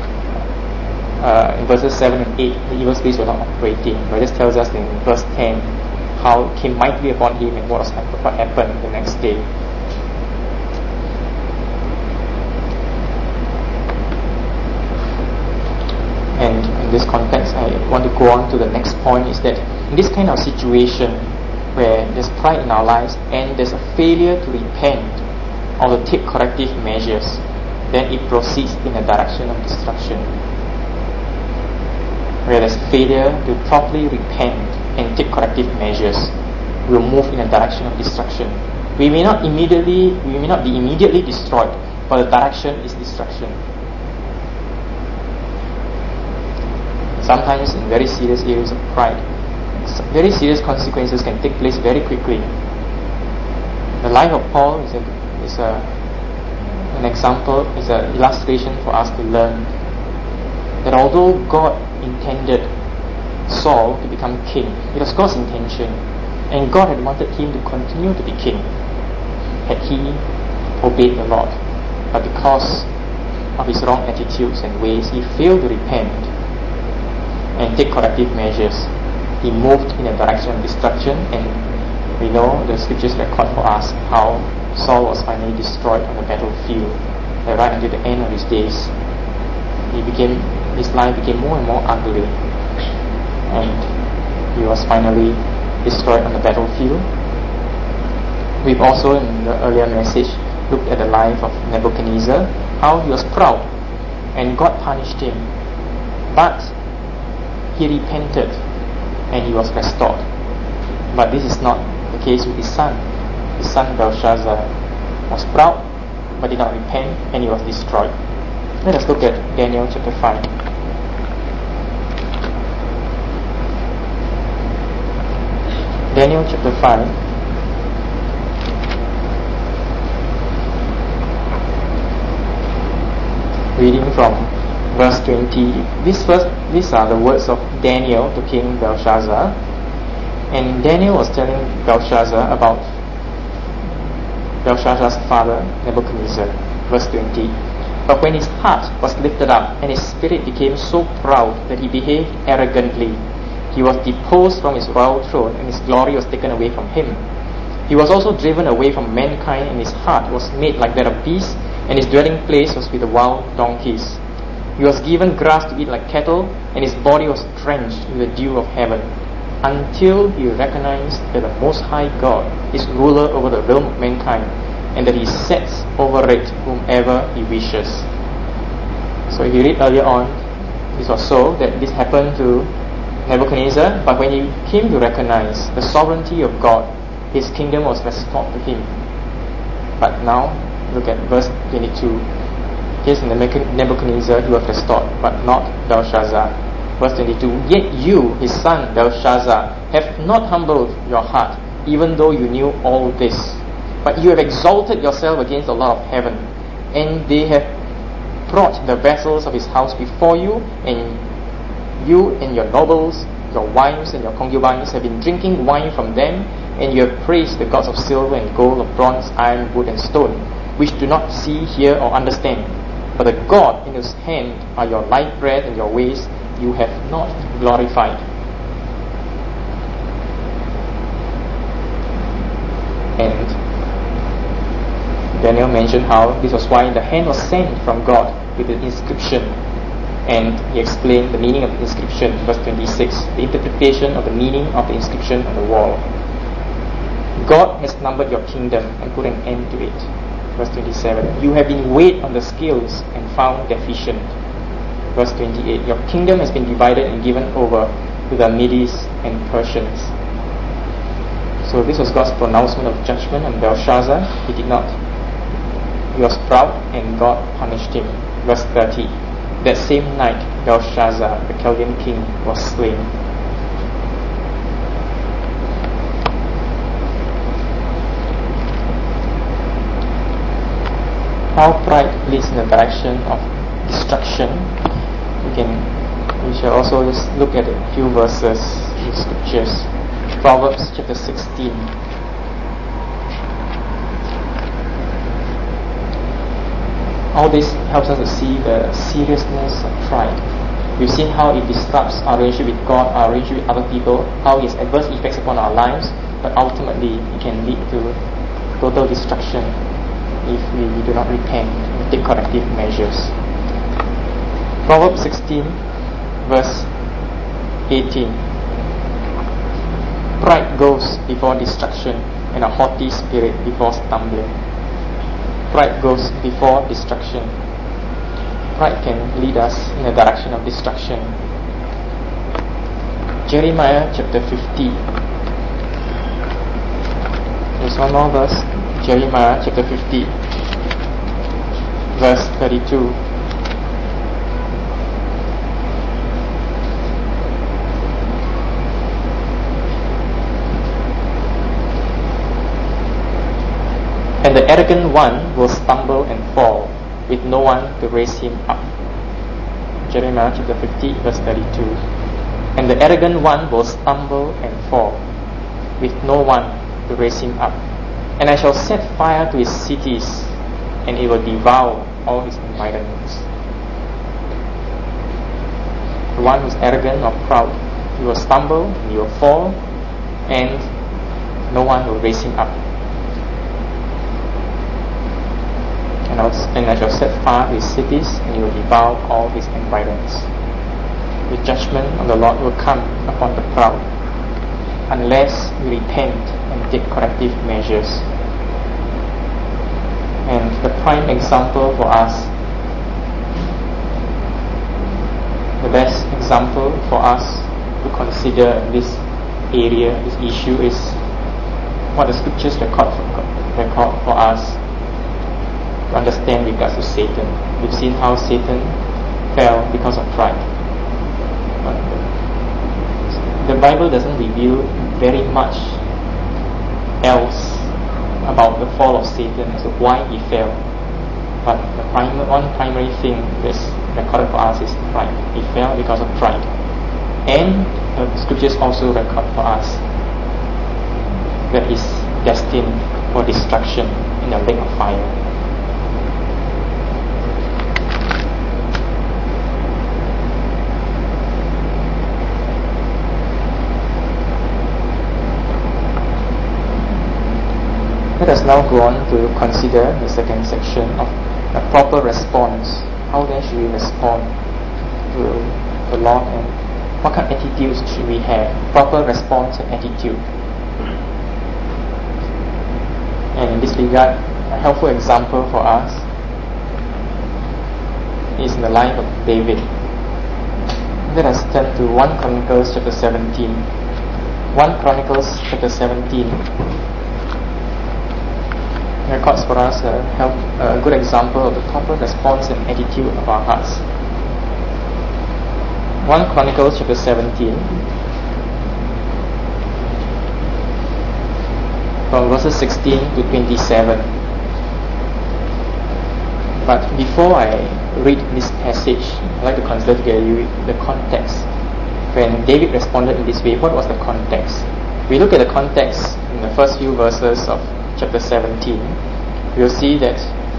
in verses 7 and 8, the evil spirits were not operating. But it just tells us in verse 10 how it came mightily upon him and what happened the next day. And in this context, I want to go on to the next point, is that in this kind of situation where there's pride in our lives and there's a failure to repent or to take corrective measures, then it proceeds in a direction of destruction. Where there's failure to properly repent and take corrective measures, we'll move in a direction of destruction. We may not be immediately destroyed, but the direction is destruction. Sometimes in very serious areas of pride, very serious consequences can take place very quickly. The life of Paul is an example, is an illustration for us to learn that although God intended Saul to become king, it was God's intention, and God had wanted him to continue to be king had he obeyed the Lord. But because of his wrong attitudes and ways, he failed to repent and take corrective measures. He moved in a direction of destruction, and we know the scriptures record for us how Saul was finally destroyed on the battlefield, and right until the end of his days his life became more and more ugly, and he was finally destroyed on the battlefield. We've also, in the earlier message, looked at the life of Nebuchadnezzar, how he was proud and God punished him, but he repented and he was restored. But this is not the case with his son. His son Belshazzar was proud but did not repent, and he was destroyed. Let us look at Daniel chapter 5. Daniel chapter 5. Reading from verse 20. These are the words of Daniel to King Belshazzar. And Daniel was telling Belshazzar about Belshazzar's father, Nebuchadnezzar. Verse 20. But when his heart was lifted up, and his spirit became so proud that he behaved arrogantly, He was deposed from his royal throne, and his glory was taken away from him. He was also driven away from mankind, and his heart was made like that of beasts, and his dwelling place was with the wild donkeys. He was given grass to eat like cattle, and his body was drenched with the dew of heaven, until he recognized that the Most High God is ruler over the realm of mankind, and that he sets over it whomever he wishes. So if you read earlier on, this was so that this happened to Nebuchadnezzar, but when he came to recognize the sovereignty of God, his kingdom was restored to him. But now, look at verse 22. Here's Nebuchadnezzar, he was restored, but not Belshazzar. Verse 22, yet you, his son Belshazzar, have not humbled your heart, even though you knew all this. But you have exalted yourself against the Lord of heaven, and they have brought the vessels of his house before you, and you and your nobles, your wives and your concubines have been drinking wine from them, and you have praised the gods of silver and gold, of bronze, iron, wood and stone, which do not see, hear or understand. But the God in whose hand are your life bread and your ways you have not glorified. And Daniel mentioned how this was why the hand was sent from God with the inscription, and he explained the meaning of the inscription. Verse 26, the interpretation of the meaning of the inscription on the wall. God has numbered your kingdom and put an end to it. Verse 27, you have been weighed on the scales and found deficient. Verse 28, your kingdom has been divided and given over to the Medes and Persians. So this was God's pronouncement of judgment on Belshazzar. He did not. He was proud and God punished him. Verse 30, that same night Belshazzar, the Chaldean king, was slain. How pride leads in the direction of destruction. We shall also just look at a few verses in scriptures. Proverbs chapter 16. All this helps us to see the seriousness of pride. We've seen how it disrupts our relationship with God, our relationship with other people, how it has adverse effects upon our lives, but ultimately it can lead to total destruction if we do not repent and take corrective measures. Proverbs 16 verse 18. Pride goes before destruction, and a haughty spirit before stumbling. Pride goes before destruction. Pride can lead us in the direction of destruction. Jeremiah chapter 50. There's one more verse. Jeremiah chapter 50 verse 32. And the arrogant one will stumble and fall, with no one to raise him up. Jeremiah chapter 50 verse 32. And the arrogant one will stumble and fall, with no one to raise him up. And I shall set fire to his cities, and it will devour all his environments. The one who is arrogant or proud, he will stumble, he will fall, and no one will raise him up. And I shall set fire to his cities, and he will devour all his environs. The judgment of the Lord will come upon the proud, unless we repent and take corrective measures. And the prime example for us, the best example for us to consider in this area, this issue, is what the scriptures record for us to understand regards to Satan. We've seen how Satan fell because of pride. But the Bible doesn't reveal very much else about the fall of Satan as to why he fell. But the one primary thing that's recorded for us is pride. He fell because of pride. And the scriptures also record for us that he's destined for destruction in a lake of fire. now go on to consider the second section of a proper response. How then should we respond to the Lord, and what kind of attitudes should we have? Proper response and attitude. And in this regard, a helpful example for us is in the life of David. Let us turn to 1 Chronicles chapter 17. 1 Chronicles chapter 17 records for us a good example of the proper response and attitude of our hearts. 1 Chronicles chapter 17 from verses 16 to 27. But before I read this passage, I'd like to consider together the context. When David responded in this way, what was the context? We look at the context in the first few verses of chapter 17. We'll see that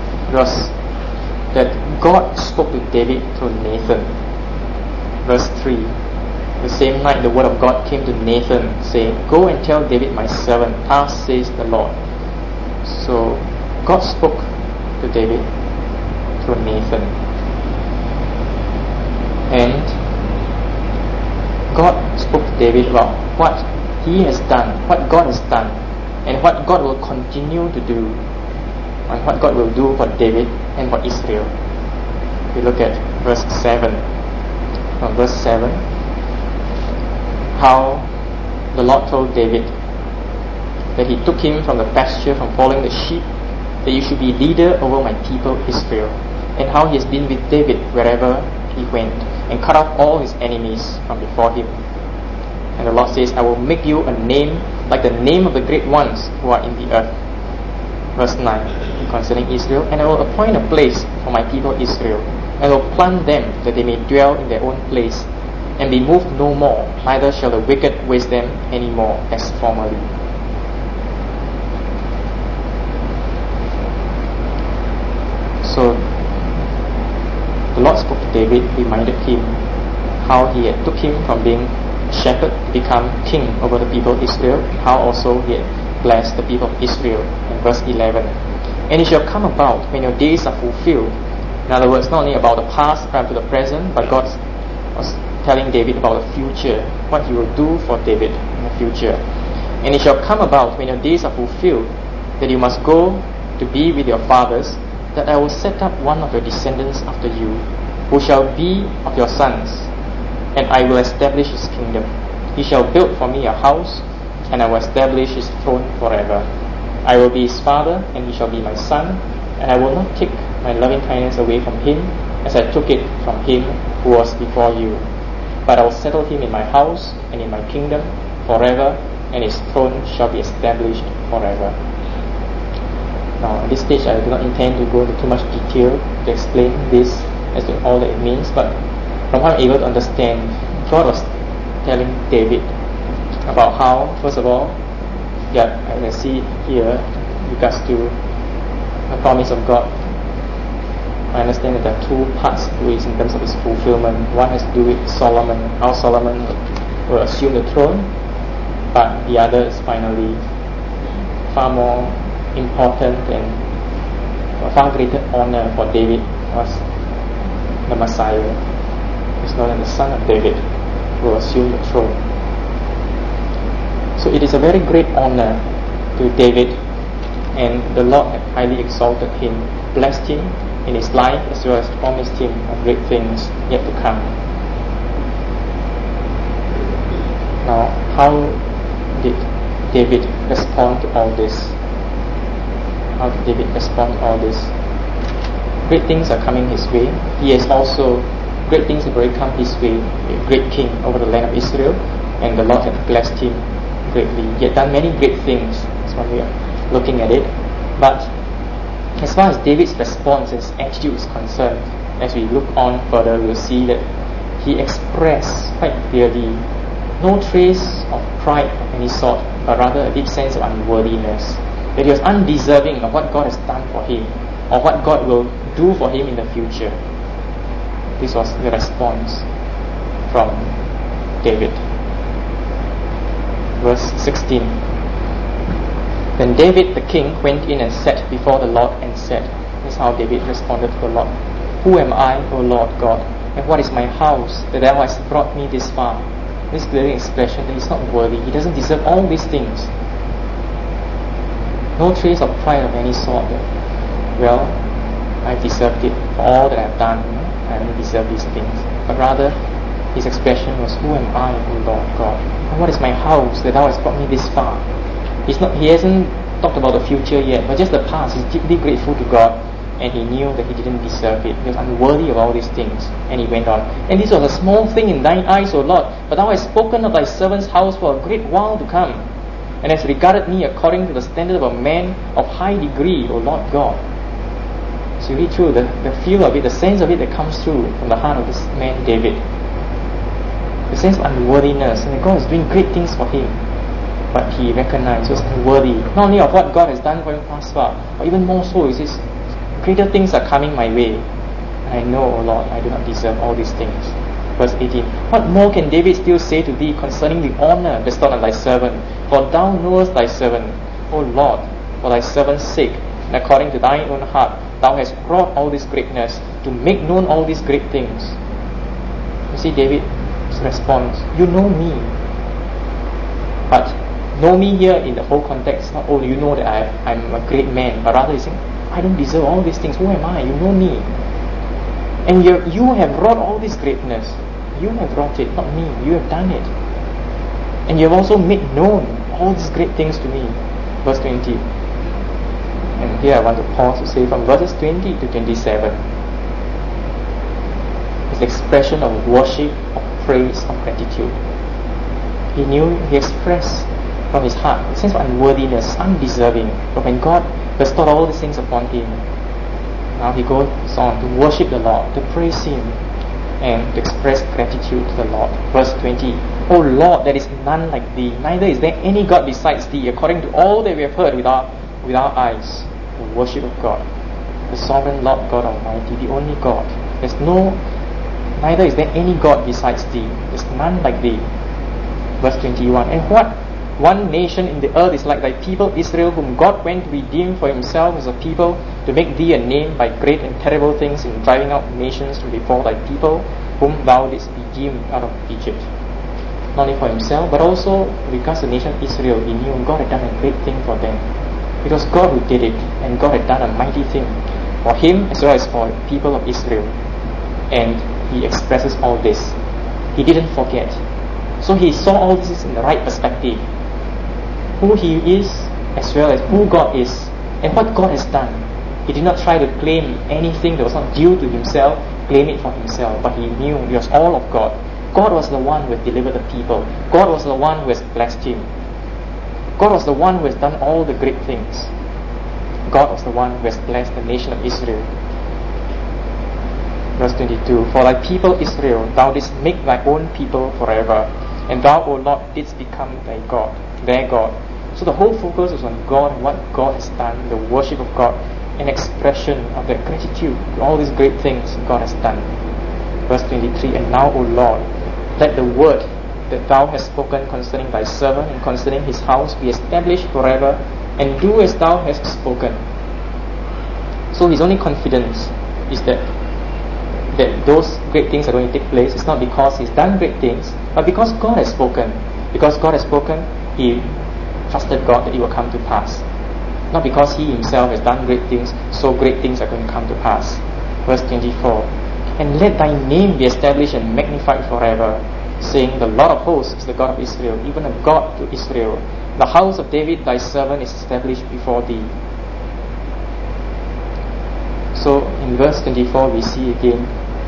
God spoke to David through Nathan. Verse 3, the same night the word of God came to Nathan, saying, "Go and tell David my servant, thus says the Lord." So God spoke to David through Nathan, and God spoke to David about what he has done, what God has done, and what God will continue to do, and what God will do for David and for Israel. We look at verse 7. From verse 7, how the Lord told David that he took him from the pasture, from following the sheep, that you should be leader over my people Israel, and how he has been with David wherever he went, and cut off all his enemies from before him. And the Lord says, "I will make you a name like the name of the great ones who are in the earth." Verse 9, concerning Israel, "And I will appoint a place for my people Israel, and will plant them that they may dwell in their own place, and be moved no more, neither shall the wicked waste them any more as formerly." So the Lord spoke to David, reminded him how he had took him from being a shepherd to become king over the people of Israel, how also he had blessed the people of Israel in verse 11. "And it shall come about when your days are fulfilled." In other words, not only about the past up to the present, but God was telling David about the future, what he will do for David in the future. "And it shall come about when your days are fulfilled, that you must go to be with your fathers, that I will set up one of your descendants after you, who shall be of your sons, and I will establish his kingdom. He shall build for me a house, and I will establish his throne forever. I will be his father, and he shall be my son, and I will not take my loving kindness away from him, as I took it from him who was before you. But I will settle him in my house and in my kingdom forever, and his throne shall be established forever." Now, at this stage, I do not intend to go into too much detail to explain this as to all that it means, but from what I'm able to understand, God was telling David about how, first of all, I can see here, regards to the promise of God, I understand that there are two parts to it in terms of its fulfillment. One has to do with Solomon, how Solomon will assume the throne, but the other is finally far more important and a far greater honor for David was the Messiah. It's known as the son of David who will assume the throne. So it is a very great honor to David, and the Lord had highly exalted him, blessed him in his life, as well as promised him of great things yet to come. Now, how did David respond to all this? How did David respond to all this? Great things are coming his way. He has also, great things have already come his way, a great king over the land of Israel, and the Lord had blessed him greatly. He had done many great things. That's one way of looking at it. But as far as David's response and his attitude is concerned, as we look on further, we will see that he expressed quite clearly no trace of pride of any sort, but rather a deep sense of unworthiness, that he was undeserving of what God has done for him, or what God will do for him in the future. This was the response from David. Verse 16. Then David the king went in and sat before the Lord and said, this is how David responded to the Lord. Who am I, O Lord God, and what is my house that thou hast brought me this far? This clear expression that he's not worthy. He doesn't deserve all these things. No trace of pride of any sort that, well, I've deserved it for all that I've done. I only deserve these things. But rather, his expression was, who am I, O Lord God? And what is my house that thou hast brought me this far? He hasn't talked about the future yet, but just the past. He's deeply grateful to God, and he knew that he didn't deserve it. He was unworthy of all these things. And he went on, and this was a small thing in thine eyes, O Lord, but thou hast spoken of thy servant's house for a great while to come, and hast regarded me according to the standard of a man of high degree, O Lord God. So you read through the feel of it, the sense of it that comes through from the heart of this man David. The sense of unworthiness, and that God is doing great things for him. But he recognized he was unworthy, not only of what God has done for him thus far, but even more so, he says, greater things are coming my way. And I know, O Lord, I do not deserve all these things. Verse 18, what more can David still say to thee concerning the honor bestowed on thy servant? For thou knowest thy servant, O Lord, for thy servant's sake, and according to thine own heart, thou hast wrought all this greatness, to make known all these great things. You see David's response, you know me. But know me here in the whole context, not only you know that I'm a great man, but rather he's saying, I don't deserve all these things. Who am I? You know me. And you have wrought all this greatness. You have wrought it, not me. You have done it. And you have also made known all these great things to me. Verse 20. And here I want to pause to say from verses 20 to 27. It's the expression of worship, of praise, of gratitude. He expressed from his heart a sense of unworthiness, undeserving. But when God bestowed all these things upon him, now he goes on to worship the Lord, to praise him, and to express gratitude to the Lord. Verse 20, O Lord, there is none like thee, neither is there any God besides thee, according to all that we have heard with our eyes. The worship of God, the sovereign Lord God Almighty, the only God. Neither is there any God besides thee. There's none like thee. Verse 21, and what one nation in the earth is like thy people Israel, whom God went to redeem for himself as a people, to make thee a name by great and terrible things in driving out nations from before thy people, whom thou didst redeem out of Egypt. Not only for himself, but also because the nation Israel, he knew God had done a great thing for them. It was God who did it, and God had done a mighty thing for him as well as for the people of Israel. And he expresses all this. He didn't forget. So he saw all this in the right perspective. Who he is, as well as who God is, and what God has done. He did not try to claim anything that was not due to himself, claim it for himself, but he knew it was all of God. God was the one who had delivered the people. God was the one who has blessed him. God was the one who has done all the great things. God was the one who has blessed the nation of Israel. Verse 22, for thy people Israel, thou didst make thy own people forever, and thou, O Lord, didst become thy God, their God. So the whole focus is on God and what God has done, the worship of God, an expression of that gratitude to all these great things God has done. Verse 23, and now, O Lord, let the word that thou hast spoken concerning thy servant and concerning his house be established forever, and do as thou hast spoken. So his only confidence is that those great things are going to take place. It's not because he's done great things, but because God has spoken. Because God has spoken, he trusted God that it will come to pass. Not because he himself has done great things, so great things are going to come to pass. Verse 24, and let thy name be established and magnified forever, saying, the Lord of hosts is the God of Israel, even a God to Israel. The house of David thy servant is established before thee. So in verse 24 we see again,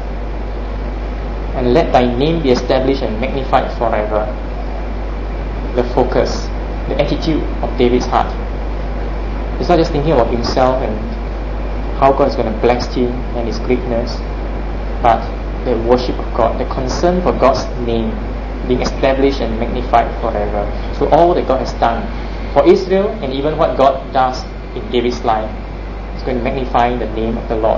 and let thy name be established and magnified forever. The focus, the attitude of David's heart. He's not just thinking about himself and how God is going to bless him and his greatness, but the worship of God, the concern for God's name being established and magnified forever. So all that God has done for Israel, and even what God does in David's life, is going to magnify the name of the Lord.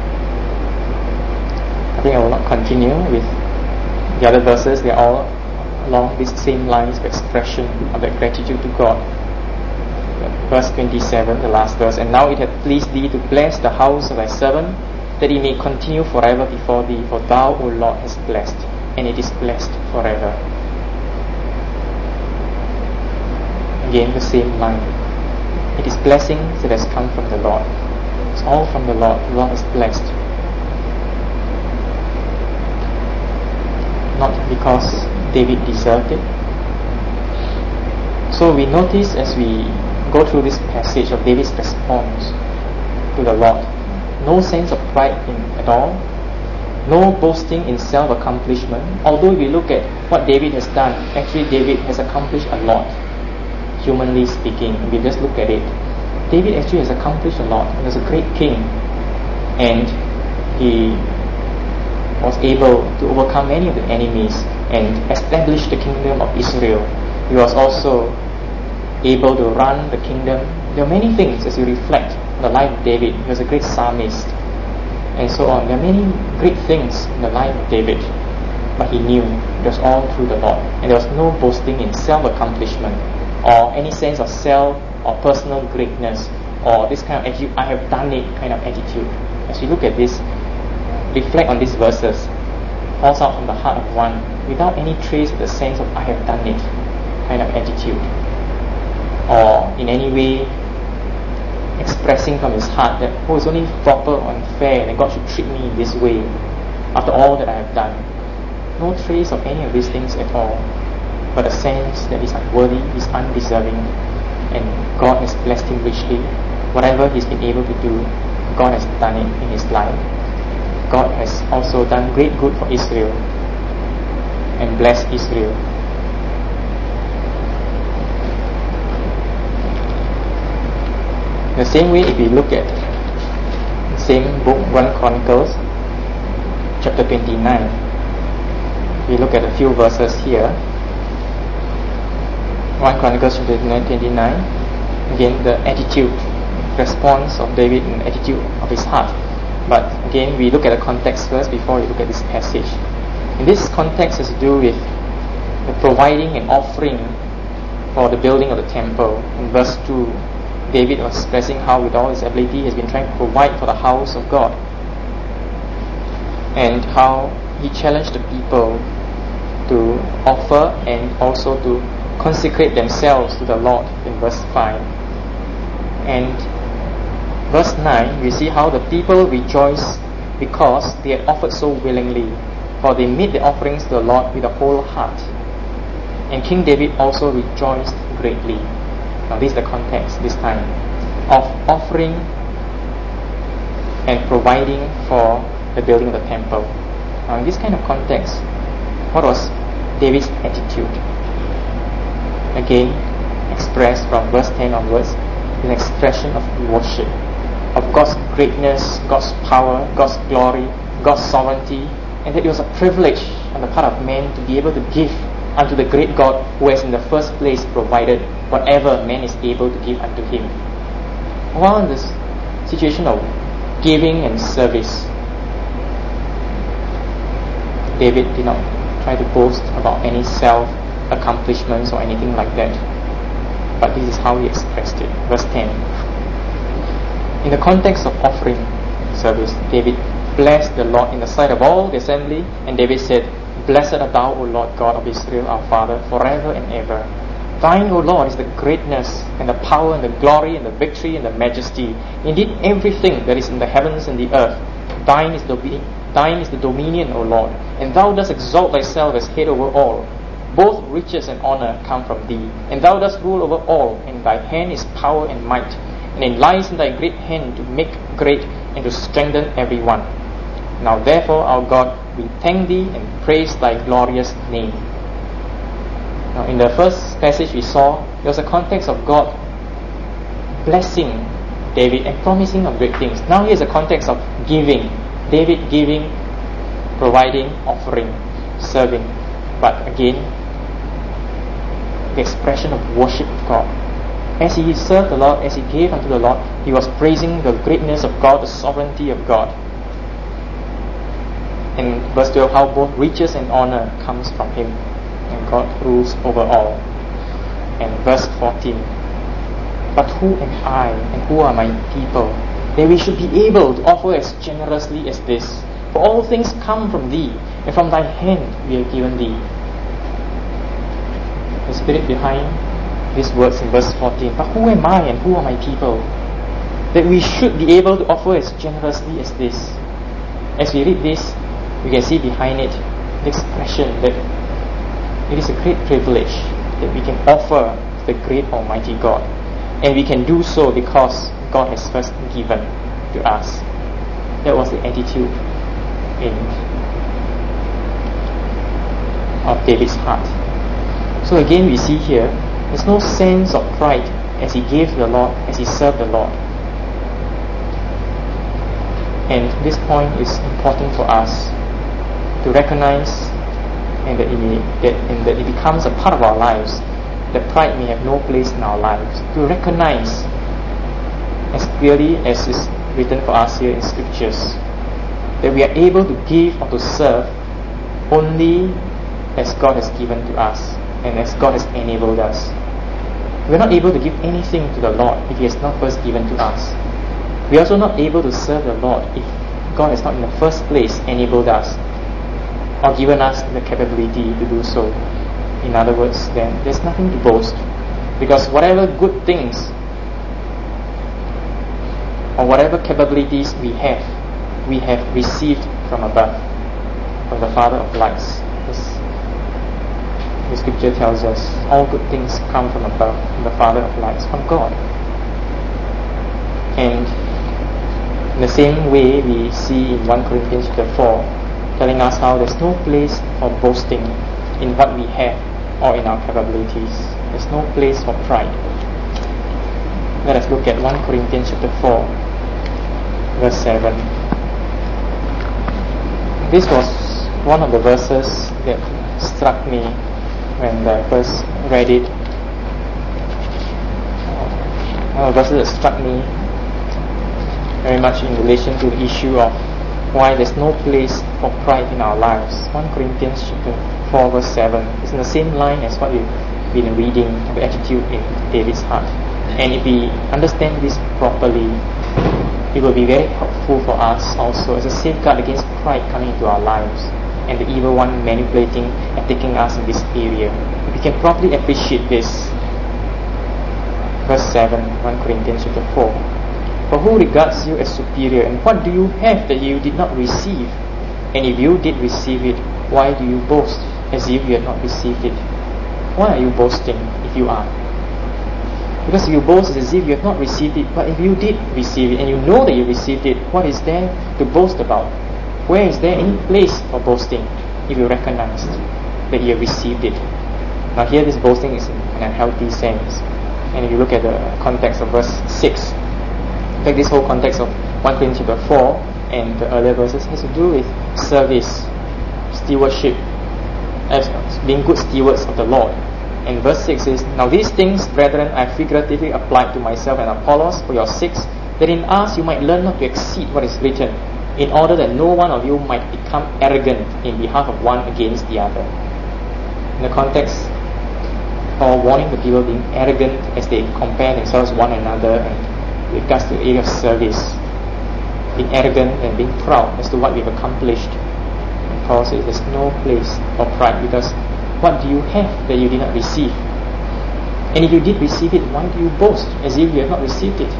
I think I will not continue with the other verses. They are all along these same lines of expression of that gratitude to God. Verse 27, the last verse, and now it hath pleased thee to bless the house of thy servant, that he may continue forever before thee, for thou, O Lord, hast blessed, and it is blessed forever. Again, the same line. It is blessings that has come from the Lord. It's all from the Lord. The Lord has blessed. Not because David deserved it. So we notice as we go through this passage of David's response to the Lord, no sense of pride at all, no boasting in self-accomplishment. Although if we look at what David has done, actually David has accomplished a lot, humanly speaking. If we just look at it, David actually has accomplished a lot. He was a great king, and he was able to overcome many of the enemies and establish the kingdom of Israel. He was also able to run the kingdom. There are many things as you reflect on the life of David. He was a great psalmist and so on. There are many great things in the life of David, but he knew it was all through the Lord, and there was no boasting in self-accomplishment or any sense of self or personal greatness or this kind of attitude, I have done it kind of attitude. As you look at this, reflect on these verses, falls out from the heart of one without any trace of the sense of I have done it kind of attitude, or in any way expressing from his heart that it's only proper or unfair and God should treat me in this way after all that I have done. No trace of any of these things at all, but a sense that he's unworthy, he's undeserving, and God has blessed him richly. Whatever he's been able to do, God has done it in his life. God has also done great good for Israel and blessed Israel. In the same way, if we look at the same book, 1 Chronicles, chapter 29, we look at a few verses here. 1 Chronicles chapter 29, again the attitude, response of David and attitude of his heart. But again, we look at the context first before we look at this passage. In this context has to do with the providing and offering for the building of the temple. In verse 2, David was expressing how with all his ability he has been trying to provide for the house of God, and how he challenged the people to offer and also to consecrate themselves to the Lord in verse 5. And verse 9, we see how the people rejoiced because they had offered so willingly, for they made the offerings to the Lord with a whole heart. And King David also rejoiced greatly. Now this is the context this time of offering and providing for the building of the temple. Now in this kind of context, what was David's attitude? Again, expressed from verse 10 onwards, an expression of worship, of God's greatness, God's power, God's glory, God's sovereignty, and that it was a privilege on the part of man to be able to give unto the great God who has in the first place provided whatever man is able to give unto him. While in this situation of giving and service, David did not try to boast about any self-accomplishments or anything like that. But this is how he expressed it. Verse 10. In the context of offering service, David blessed the Lord in the sight of all the assembly, and David said, Blessed art thou, O Lord God of Israel, our Father, forever and ever. Thine, O Lord, is the greatness and the power and the glory and the victory and the majesty. Indeed, everything that is in the heavens and the earth, thine is the dominion, O Lord, and thou dost exalt thyself as head over all. Both riches and honor come from thee, and thou dost rule over all, and thy hand is power and might, and it lies in thy great hand to make great and to strengthen every one. Now therefore, our God, we thank thee and praise thy glorious name. Now in the first passage we saw, there was a context of God blessing David and promising of great things. Now here's a context of giving. David giving, providing, offering, serving. But again, the expression of worship of God. As he served the Lord, as he gave unto the Lord, he was praising the greatness of God, the sovereignty of God. In verse 12, how both riches and honor comes from him. And God rules over all. And verse 14, but who am I and who are my people, that we should be able to offer as generously as this? For all things come from thee, and from thy hand we are given thee. The spirit behind these words in verse 14, but who am I and who are my people, that we should be able to offer as generously as this? As we read this, we can see behind it the expression that it is a great privilege that we can offer to the great Almighty God, and we can do so because God has first given to us. That was the attitude of David's heart. So again, we see here there's no sense of pride as he gave to the Lord, as he served the Lord. And this point is important for us to recognize, and that it becomes a part of our lives, that pride may have no place in our lives. To recognize, as clearly as is written for us here in Scriptures, that we are able to give or to serve only as God has given to us and as God has enabled us. We are not able to give anything to the Lord if He has not first given to us. We are also not able to serve the Lord if God has not in the first place enabled us or given us the capability to do so. In other words, then there's nothing to boast, because whatever good things or whatever capabilities we have received from above, from the Father of lights. The Scripture tells us all good things come from above, from the Father of lights, from God. And in the same way, we see in 1 Corinthians chapter 4 telling us how there's no place for boasting in what we have or in our capabilities. There's no place for pride. Let us look at 1 Corinthians chapter 4 verse 7. This was one of the verses that struck me when I first read it. One of the verses that struck me very much in relation to the issue of why there's no place for pride in our lives. 1 Corinthians chapter 4 verse 7 is in the same line as what we've been reading, the attitude in David's heart. And if we understand this properly, it will be very helpful for us also as a safeguard against pride coming into our lives and the evil one manipulating and taking us in this area. If we can properly appreciate this. Verse 7, 1 Corinthians chapter 4. For who regards you as superior, and what do you have that you did not receive? And if you did receive it, why do you boast as if you had not received it? Why are you boasting if you are? Because you boast as if you have not received it. But if you did receive it, and you know that you received it, what is there to boast about? Where is there any place for boasting if you recognize that you have received it? Now here this boasting is in an unhealthy sense. And if you look at the context of verse 6, in fact this whole context of 1 Corinthians chapter 4 and the earlier verses has to do with service, stewardship, as being good stewards of the Lord. And verse 6 is, now these things, brethren, I figuratively applied to myself and Apollos for your sakes, that in us you might learn not to exceed what is written, in order that no one of you might become arrogant in behalf of one against the other. In the context, Paul warning the people being arrogant as they compare themselves one another and with regards to the area of service, being arrogant and being proud as to what we've accomplished. And Paul says there's no place for pride, because what do you have that you did not receive? And if you did receive it, why do you boast as if you have not received it?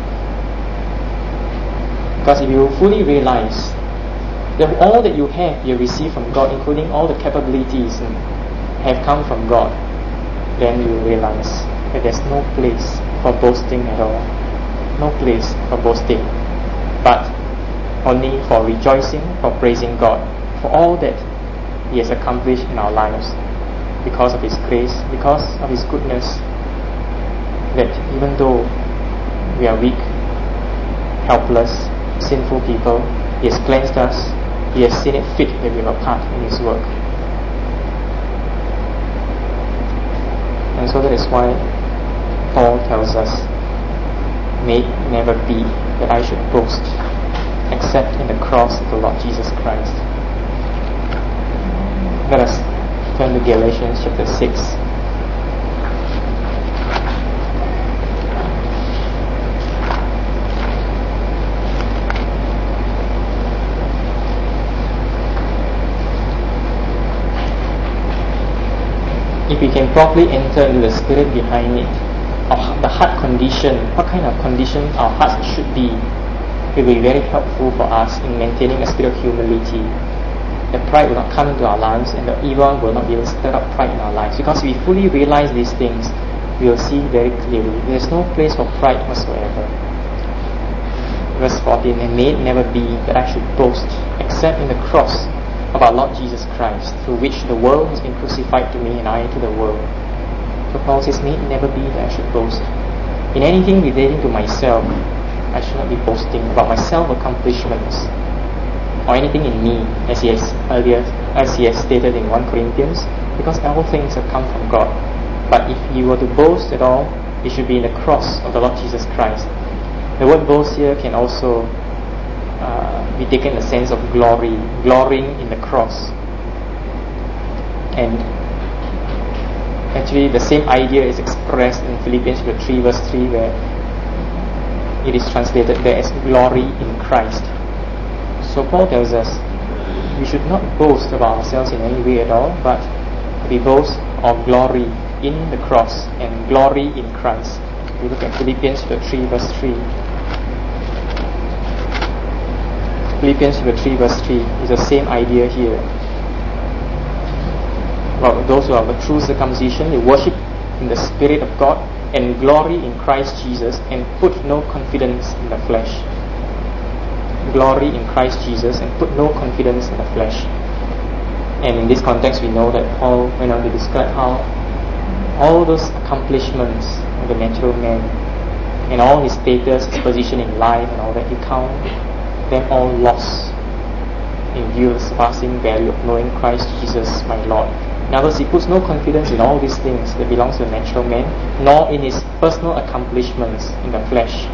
Because if you fully realize that all that you have received from God, including all the capabilities have come from God, then you realize that there's no place for boasting at all. No place for boasting, but only for rejoicing, for praising God for all that He has accomplished in our lives, because of His grace, because of His goodness, that even though we are weak, helpless, sinful people, He has cleansed us, He has seen it fit that we have a part in His work. And so that is why Paul tells us, may it never be that I should boast except in the cross of the Lord Jesus Christ. Let us turn to Galatians chapter 6. If we can properly enter into the spirit behind it, of the heart condition, what kind of condition our hearts should be, it will be very helpful for us in maintaining a spirit of humility. The pride will not come into our lives, and the evil will not be able to stir up pride in our lives. Because if we fully realize these things, we will see very clearly there is no place for pride whatsoever. Verse 14, and may it never be that I should boast except in the cross of our Lord Jesus Christ, through which the world has been crucified to me and I to the world. So Paul says, may it never be that I should boast. In anything relating to myself, I should not be boasting about my self-accomplishments or anything in me, as he has stated in 1 Corinthians, because all things have come from God. But if you were to boast at all, it should be in the cross of the Lord Jesus Christ. The word boast here can also be taken in the sense of glorying in the cross. And actually the same idea is expressed in Philippians 3 verse 3, where it is translated there as glory in Christ. So Paul tells us we should not boast about ourselves in any way at all, but we boast of glory in the cross and glory in Christ. We look at Philippians 3 verse 3. Philippians 3 verse 3 is the same idea here. Well, those who are the true circumcision, they worship in the Spirit of God and glory in Christ Jesus and put no confidence in the flesh. Glory in Christ Jesus and put no confidence in the flesh. And in this context, we know that Paul went on to describe how all those accomplishments of the natural man and all his status, his position in life and all that, he count them all lost in view of the surpassing value of knowing Christ Jesus my Lord. In other words, he puts no confidence in all these things that belongs to the natural man, nor in his personal accomplishments in the flesh.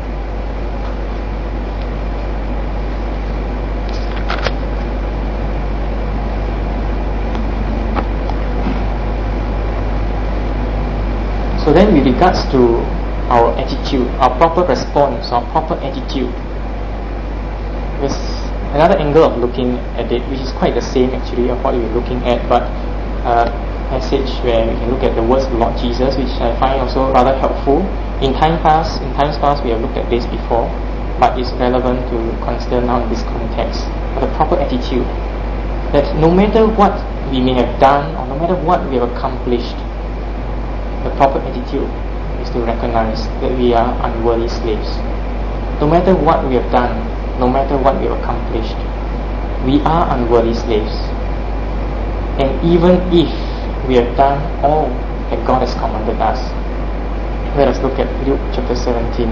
So then with regards to our attitude, our proper response, our proper attitude, there's another angle of looking at it, which is quite the same actually of what we were looking at, but a passage where we can look at the words of the Lord Jesus, which I find also rather helpful. In times past we have looked at this before, but it's relevant to consider now in this context. The proper attitude, that no matter what we may have done or no matter what we have accomplished, the proper attitude is to recognize that we are unworthy slaves. No matter what we have done, no matter what we have accomplished, we are unworthy slaves. And even if we have done all that God has commanded us, let us look at Luke chapter 17.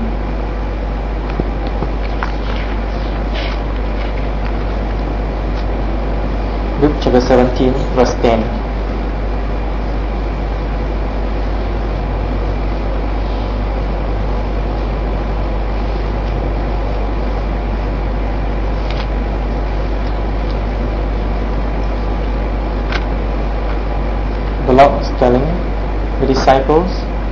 Luke chapter 17 verse 10. The Lord was telling the disciples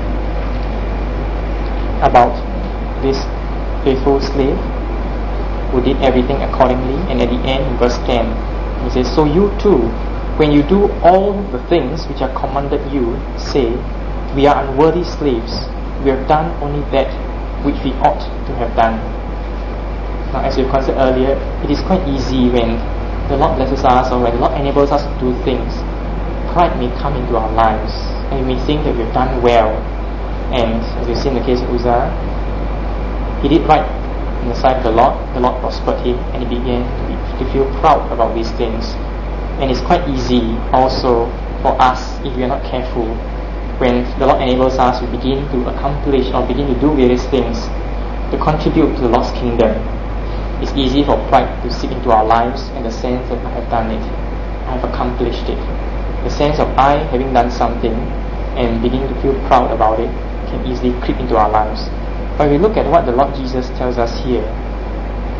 about this faithful slave who did everything accordingly, and at the end in verse 10 he says, so you too, when you do all the things which are commanded you, say, we are unworthy slaves, we have done only that which we ought to have done. Now, as we considered earlier, it is quite easy when the Lord blesses us or when the Lord enables us to do things, pride may come into our lives and we may think that we've done well. And as we see in the case of Uzzah, he did right in the sight of the Lord prospered him, and he began to feel proud about these things. And it's quite easy also for us, if we are not careful, when the Lord enables us to begin to accomplish or begin to do various things to contribute to the Lord's kingdom. It's easy for pride to seep into our lives in the sense that I have done it, I have accomplished it. The sense of I having done something and beginning to feel proud about it can easily creep into our lives. But we look at what the Lord Jesus tells us here,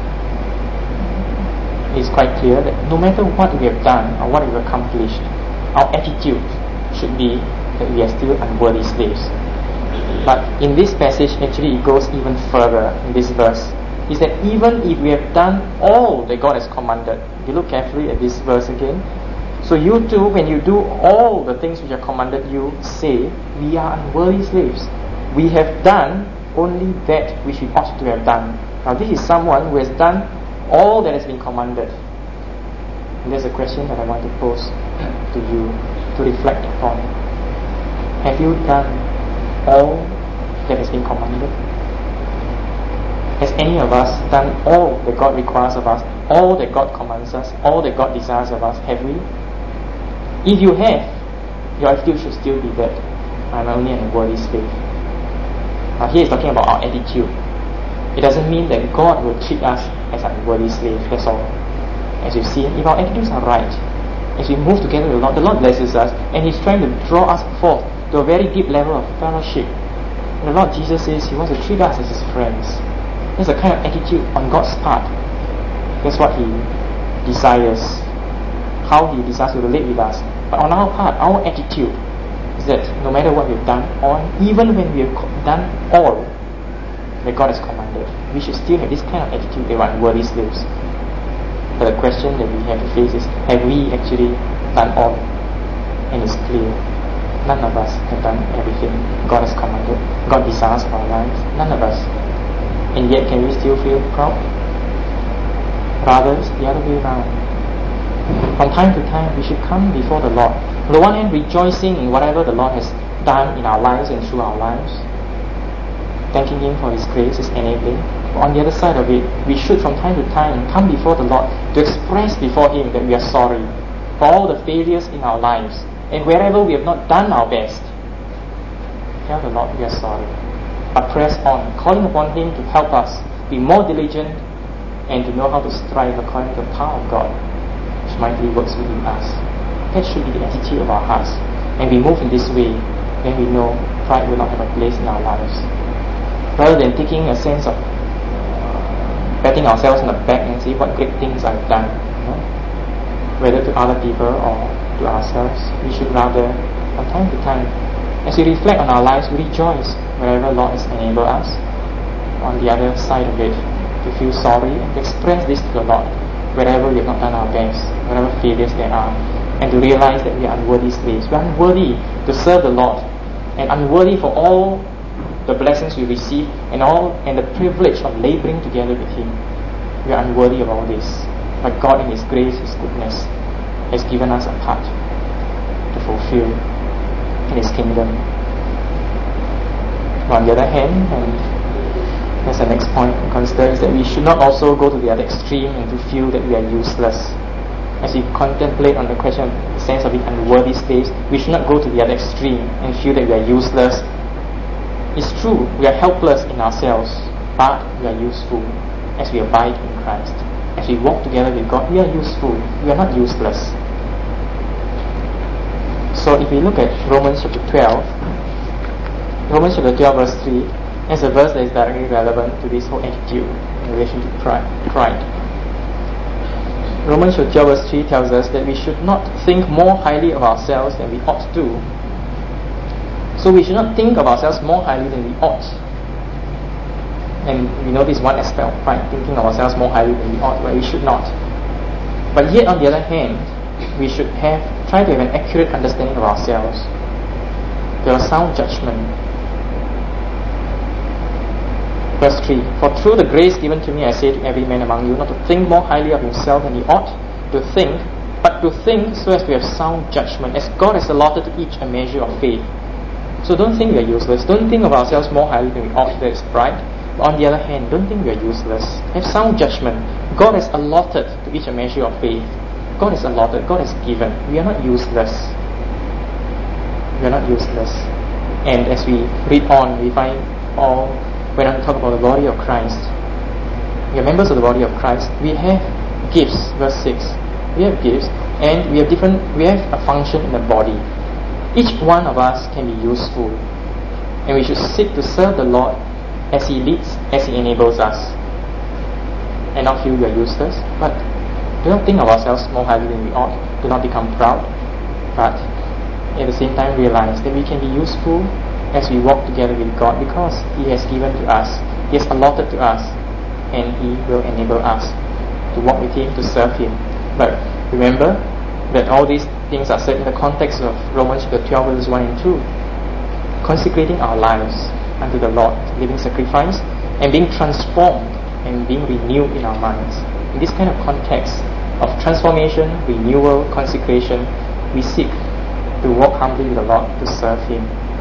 it's quite clear that no matter what we have done or what we've accomplished, our attitude should be that we are still unworthy slaves. But in this passage, actually it goes even further in this verse. Is that even if we have done all that God has commanded, if you look carefully at this verse again, so you too, when you do all the things which are commanded you, say, we are unworthy slaves. We have done only that which we ought to have done. Now this is someone who has done all that has been commanded. And there's a question that I want to pose to you to reflect upon. Have you done all that has been commanded? Has any of us done all that God requires of us, all that God commands us, all that God desires of us? Have we? If you have, your attitude should still be that I'm only an unworthy slave. Now here he's talking about our attitude. It doesn't mean that God will treat us as unworthy slaves, that's all. As you see, if our attitudes are right, as we move together with the Lord blesses us, and He's trying to draw us forth to a very deep level of fellowship. And the Lord Jesus says He wants to treat us as His friends. That's the kind of attitude on God's part. That's what He desires, how He desires to relate with us. But on our part, our attitude is that no matter what we've done, or even when we have done all that God has commanded, we should still have this kind of attitude that we're unworthy slaves. But the question that we have to face is, have we actually done all? And it's clear, none of us have done everything God has commanded, God desires for our lives. None of us. And yet can we still feel proud? Rather, it's the other way around. From time to time, we should come before the Lord. On the one hand, rejoicing in whatever the Lord has done in our lives and through our lives, thanking Him for His grace, His enabling. But on the other side of it, we should from time to time come before the Lord to express before Him that we are sorry for all the failures in our lives. And wherever we have not done our best, tell the Lord we are sorry. But press on, calling upon Him to help us be more diligent and to know how to strive according to the power of God, which mightily works within us. That should be the attitude of our hearts. And we move in this way, then we know pride will not have a place in our lives. Rather than taking a sense of patting ourselves on the back and say what great things I've done, whether to other people or to ourselves, we should rather, from time to time, as we reflect on our lives, we rejoice wherever Lord has enabled us. On the other side of it, to feel sorry and to express this to the Lord wherever we have not done our best, whatever failures there are, and to realize that we are unworthy slaves. We are unworthy to serve the Lord, and unworthy for all the blessings we receive and the privilege of laboring together with Him. We are unworthy of all this, but God in His grace, His goodness, has given us a part to fulfill in His kingdom. But on the other hand, and that's the next point to consider, is that we should not also go to the other extreme and to feel that we are useless. As we contemplate on the question of the sense of being unworthy slaves, we should not go to the other extreme and feel that we are useless. It's true, we are helpless in ourselves, but we are useful as we abide in Christ. As we walk together with God, we are useful. We are not useless. So if we look at Romans chapter 12, Romans chapter 12 verse 3, that's a verse that is directly relevant to this whole attitude in relation to pride. Romans chapter 12 verse 3 tells us that we should not think more highly of ourselves than we ought to. So we should not think of ourselves more highly than we ought. And we know this one aspect of pride, thinking of ourselves more highly than we ought, where we should not. But yet on the other hand, we should try to have an accurate understanding of ourselves, to have a sound judgment. Verse 3, for through the grace given to me I say to every man among you, not to think more highly of himself than he ought to think, but to think so as to have sound judgment, as God has allotted to each a measure of faith. So don't think we are useless. Don't think of ourselves more highly than we ought. That is pride. But on the other hand, don't think we are useless. Have sound judgment. God has allotted to each a measure of faith. God has allotted. God has given. We are not useless. We are not useless. And as we read on, we find when I talk about the body of Christ, we are members of the body of Christ. We have gifts. Verse 6. We have gifts, and we have a function in the body. Each one of us can be useful, and we should seek to serve the Lord as He leads, as He enables us, and not feel we are useless. But do not think of ourselves more highly than we ought. Do not become proud. but at the same time realize that we can be useful as we walk together with God, because He has given to us, He has allotted to us, and He will enable us to walk with Him, to serve Him. But remember that all these things are said in the context of Romans chapter 12 verses 1 and 2. Consecrating our lives unto the Lord, living sacrifice, and being transformed and being renewed in our minds. In this kind of context of transformation, renewal, consecration, we seek to walk humbly with the Lord, to serve Him.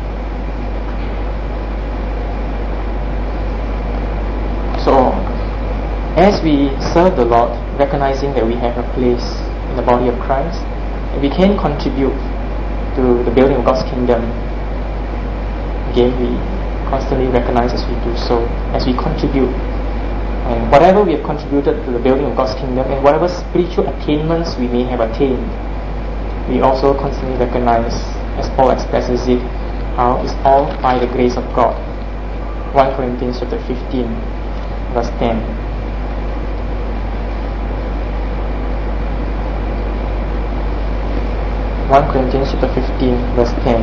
So, as we serve the Lord, recognizing that we have a place in the body of Christ, and we can contribute to the building of God's kingdom, again, we constantly recognize as we do so, as we contribute, and whatever we have contributed to the building of God's kingdom, and whatever spiritual attainments we may have attained, we also constantly recognize, as Paul expresses it, how it's all by the grace of God. 1 Corinthians chapter 15, verse 10. 1 Corinthians chapter 15, verse 10.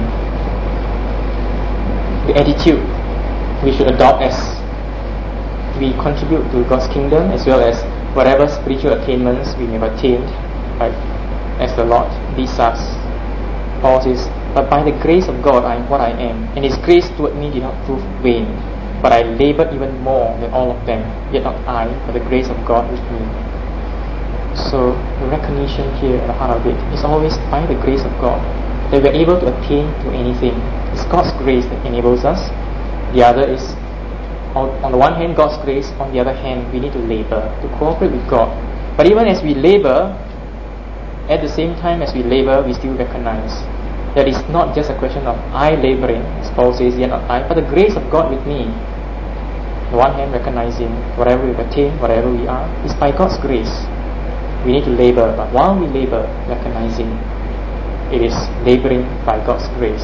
The attitude we should adopt as we contribute to God's kingdom, as well as whatever spiritual attainments we may have attained, right, as the Lord leads us. Paul says, "But by the grace of God I am what I am, and His grace toward me did not prove vain. But I labored even more than all of them, yet not I, but the grace of God with me." So the recognition here at the heart of it is always by the grace of God that we're able to attain to anything. It's God's grace that enables us. The other is, on the one hand, God's grace. On the other hand, we need to labor, to cooperate with God. But even as we labor, at the same time as we labor, we still recognize that it's not just a question of I laboring, as Paul says, yet not I, but the grace of God with me. On the one hand, recognizing whatever we've attained, whatever we are, is by God's grace. We need to labor, but while we labor, recognizing it is laboring by God's grace.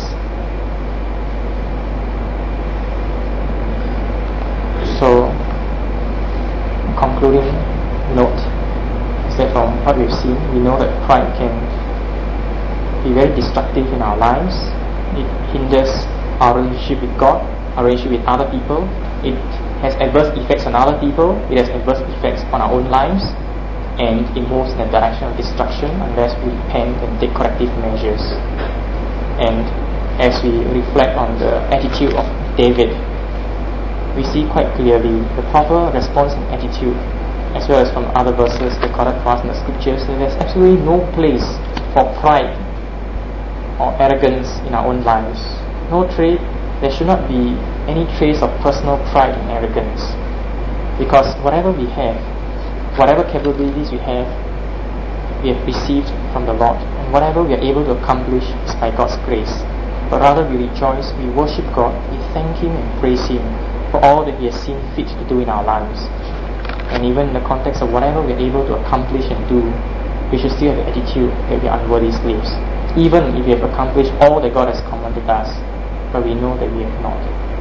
So, concluding note is that from what we've seen, we know that pride can be very destructive in our lives. It hinders our relationship with God, our relationship with other people. It has adverse effects on other people. It has adverse effects on our own lives, and it moves in the direction of destruction unless we repent and take corrective measures. And as we reflect on the attitude of David, we see quite clearly the proper response and attitude, as well as from other verses recorded for us in the scriptures, that there's absolutely no place for pride or arrogance in our own lives. There should not be any trace of personal pride and arrogance, because whatever we have, whatever capabilities we have received from the Lord, and whatever we are able to accomplish is by God's grace. But rather we rejoice, we worship God, we thank Him and praise Him for all that He has seen fit to do in our lives. And even in the context of whatever we are able to accomplish and do, we should still have the attitude that we are unworthy slaves, even if we have accomplished all that God has commanded us, but we know that we have not.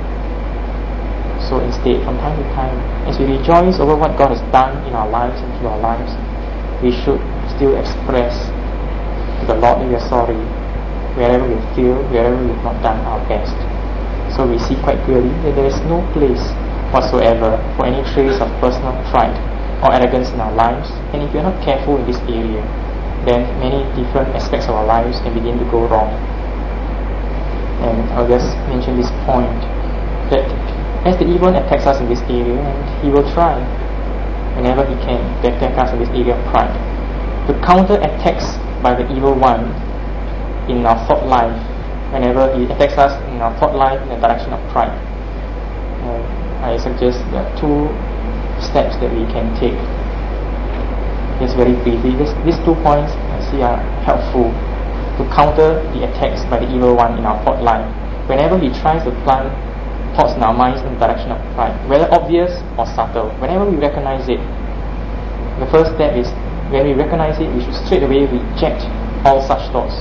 So instead, from time to time, as we rejoice over what God has done in our lives and through our lives, we should still express to the Lord that we are sorry wherever we fail, wherever we have not done our best. So we see quite clearly that there is no place whatsoever for any trace of personal pride or arrogance in our lives. And if we are not careful in this area, then many different aspects of our lives can begin to go wrong. And I'll just mention this point, that as the evil one attacks us in this area, and he will try whenever he can to attack us in this area of pride, to counter attacks by the evil one in our thought life, whenever he attacks us in our thought life in the direction of pride. I suggest there are two steps that we can take. Just very briefly, these 2 points I see are helpful to counter the attacks by the evil one in our thought life. Whenever he tries to plant thoughts in our minds in the direction of pride, whether obvious or subtle, whenever we recognize it, the first step is, when we recognize it, we should straight away reject all such thoughts.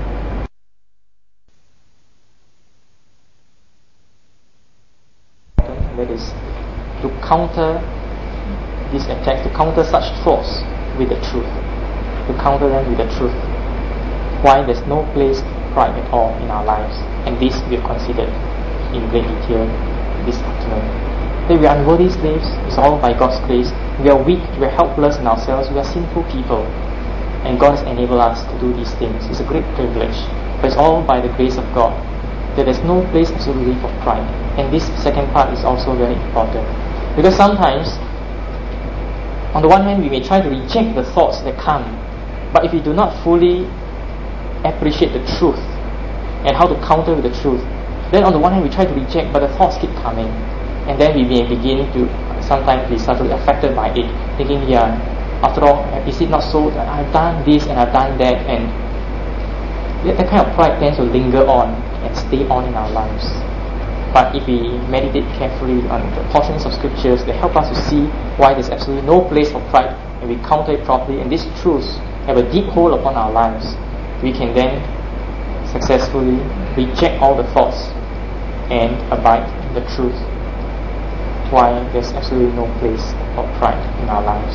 That is, to counter these attacks, to counter such thoughts with the truth, to counter them with the truth. why there's no place for pride at all in our lives. And this we have considered in great detail this afternoon. That we are unworthy slaves, it's all by God's grace. We are weak, we are helpless in ourselves, we are sinful people. And God has enabled us to do these things. It's a great privilege. But it's all by the grace of God. That there's no place absolutely for pride. And this second part is also very important. Because sometimes, on the one hand, we may try to reject the thoughts that come. But if we do not fully appreciate the truth and how to counter with the truth, then on the one hand we try to reject, but the thoughts keep coming. And then we may begin to sometimes be subtly affected by it, thinking, yeah, after all, is it not so that I've done this and I've done that? And that kind of pride tends to linger on and stay on in our lives. But if we meditate carefully on the portions of scriptures that help us to see why there's absolutely no place for pride, and we counter it properly, and these truths have a deep hold upon our lives, we can then successfully reject all the thoughts and abide in the truth, why there's absolutely no place for pride in our lives.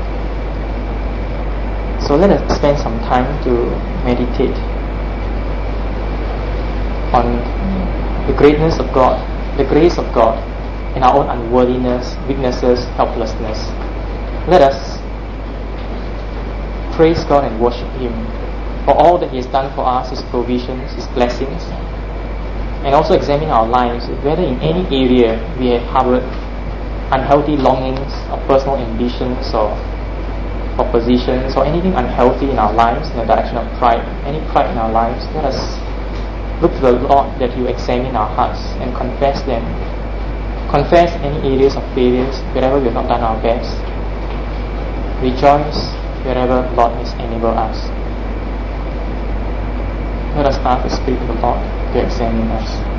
So let us spend some time to meditate on the greatness of God, the grace of God, and our own unworthiness, weaknesses, helplessness. Let us praise God and worship Him for all that He has done for us, His provisions, His blessings, and also examine our lives, whether in any area we have harbored unhealthy longings or personal ambitions or for positions or anything unhealthy in our lives in the direction of pride, any pride in our lives. Let us look to the Lord that He will examine our hearts and confess them. Confess any areas of failures wherever we have not done our best. Rejoice wherever the Lord has enabled us. Let us ask the Spirit of the Lord to examine us.